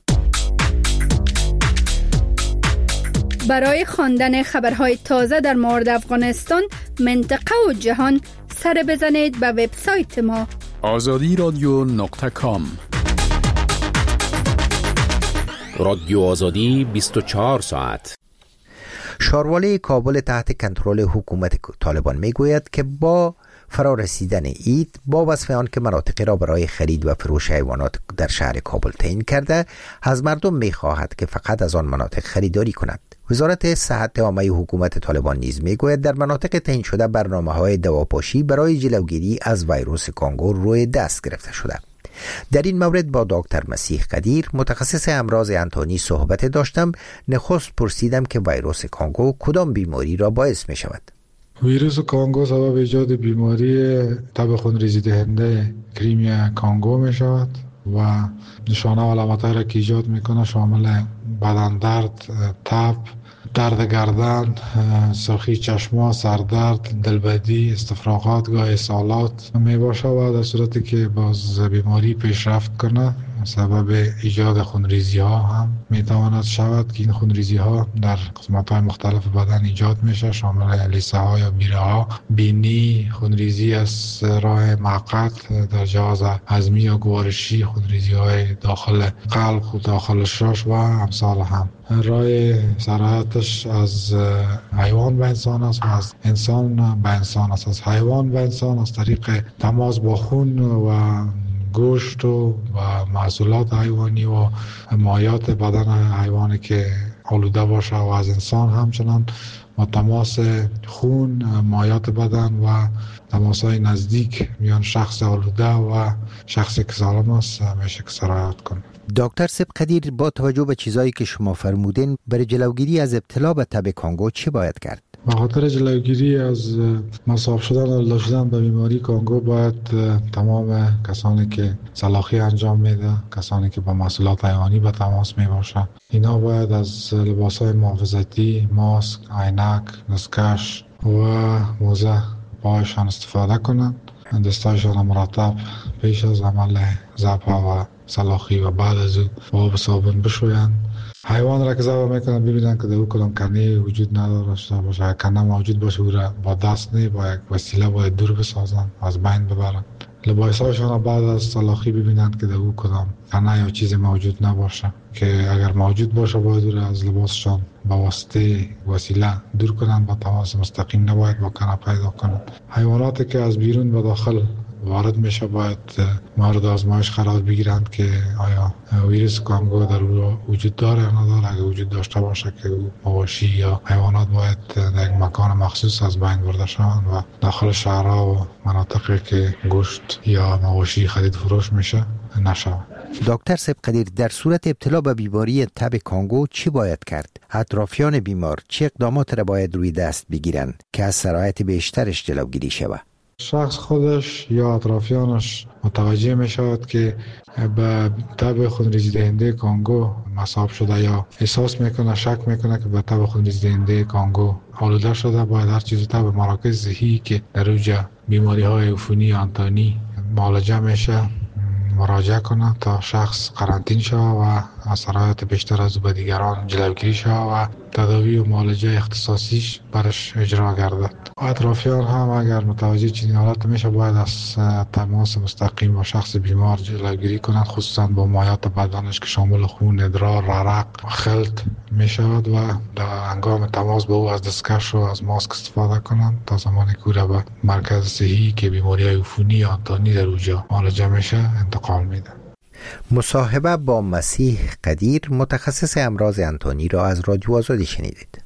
برای خواندن خبرهای تازه در مورد افغانستان، منطقه و جهان سر بزنید به وبسایت ما آزادی رادیو نقطه کام. رادیو آزادی بیست و چهار ساعت. شاروالی کابل تحت کنترل حکومت طالبان میگوید که با فرا رسیدن عید با وصف آن که مناطقی را برای خرید و فروش حیوانات در شهر کابل تعیین کرده، از مردم می‌خواهد که فقط از آن مناطق خریداری کنند. وزارت صحت عامه حکومت طالبان نیز میگوید در مناطق تعیین شده برنامه‌های دواپاشی برای جلوگیری از ویروس کانگو روی دست گرفته شده. در این مورد با دکتر مسیح قدیر متخصص امراض انتانی صحبت داشتم. نخست پرسیدم که ویروس کانگو کدام بیماری را باعث می شود. ویروس کانگو سبب ایجاد بیماری تب خونریزی دهنده کریمیا کانگو می شود و نشانه و علامت‌هایی را که ایجاد میکنه شامل بدن درد، تب، درد گردن، سرخی چشما، سردرد، دلبدی، استفراغات، گاه اسهالات می باشه و در صورتی که باز بیماری پیشرفت کنه سبب ایجاد خونریزی ها هم می تواند شود که این خونریزی ها در قسمت های مختلف بدن ایجاد میشه، شامل لیسه ها یا بیره ها، بینی، خونریزی از راه معقد در جهاز هضمی یا گوارشی، خونریزی های داخل قلب و داخل شاش و امثال هم. راه سرایتش از حیوان به انسان است و از انسان به انسان است. از حیوان به انسان از طریق تماس با خون و گوشت و محصولات حیوانی و مایات بدن حیوانی که آلوده باشه و از انسان همچنان با تماس خون، مایات بدن و تماس‌های نزدیک میان شخص آلوده و شخصی که سالم است میشه که سرایت کنه. دکتر سب قدیر، با توجه به چیزایی که شما فرمودین برای جلوگیری از ابتلا به تب کانگو چی باید کرد؟ به خاطر جلوگیری از مصاب شدن و ابتلا شدن به بیماری کانگو باید تمام کسانی که سلاخی انجام میده، کسانی که با محصولات حیوانی به تماس می باشه، اینا باید از لباس‌های محافظتی، ماسک، عینک، دستکش و موزه پایشان استفاده کنند. دستایشان مرتب پیش از عمل ذبح و سلاخی و بعد از او با آب صابون بشویند. حیوان را که ذبح میکنن ببینن که در او کدام کنه وجود نداشته باشه. اگر کنه موجود باشه او را با دست نه با یک وسیله باید دور بسازن، از بین ببرن. لباساشان بعد از سلاخی ببینند که در او کدام کنه یا چیز موجود نباشه، که اگر موجود باشه باید او را از لباسشان با واسطه وسیله دور کنند، با تماس مستقیم نباید با کنه پیدا کنند. حیواناتی که از بیرون به داخل وارد میشه باید مورد آزمایش قرار بگیرند که آیا ویروس کانگو در او وجود داره یا نداره. اگر وجود داشته باشه که مواشی یا حیوانات باید در یک مکان مخصوص از بین برده شوند و داخل شهرها و مناطقی که گوشت یا مواشی خرید فروش میشه نشود. دکتر سب قدیر، در صورت ابتلا به بیماری تب کانگو چی باید کرد؟ اطرافیان بیمار چه اقدامات را باید روی دست بگیرند که از سرایت بیشترش جلوگیری شود؟ شخص خودش یا اطرافیانش متوجه می شود که به تب خونریزی دهنده کانگو مصاب شده یا احساس میکنه، شک میکنه که به تب خونریزی دهنده کانگو آلوده شده، باید هر چیز تب مراکز صحی که در اوجه بیماری های عفونی آنتانی معالجه میشه مراجعه کنه تا شخص قرنطین شود و اثرات بیشتر از او به دیگران جلوگیری شود و تداوی و معالجه اختصاصیش برش اجرا گردد. اطرافیان هم اگر متوجه چنین حالت میشه باید از تماس مستقیم با شخص بیمار جلوگیری کنند، خصوصا با مایات بدنش که شامل خون، ادرار، عرق، خلط میشود و در هنگام تماس با او از دستکش و از ماسک استفاده کنند تا زمانی که او را به مرکز صحی که بیماری عفونی آنتانی در اونجا معالجه میشه انتقال میده. مصاحبه با مسیح قدیر، متخصص امراض انتانی را از رادیو آزادی شنیدید.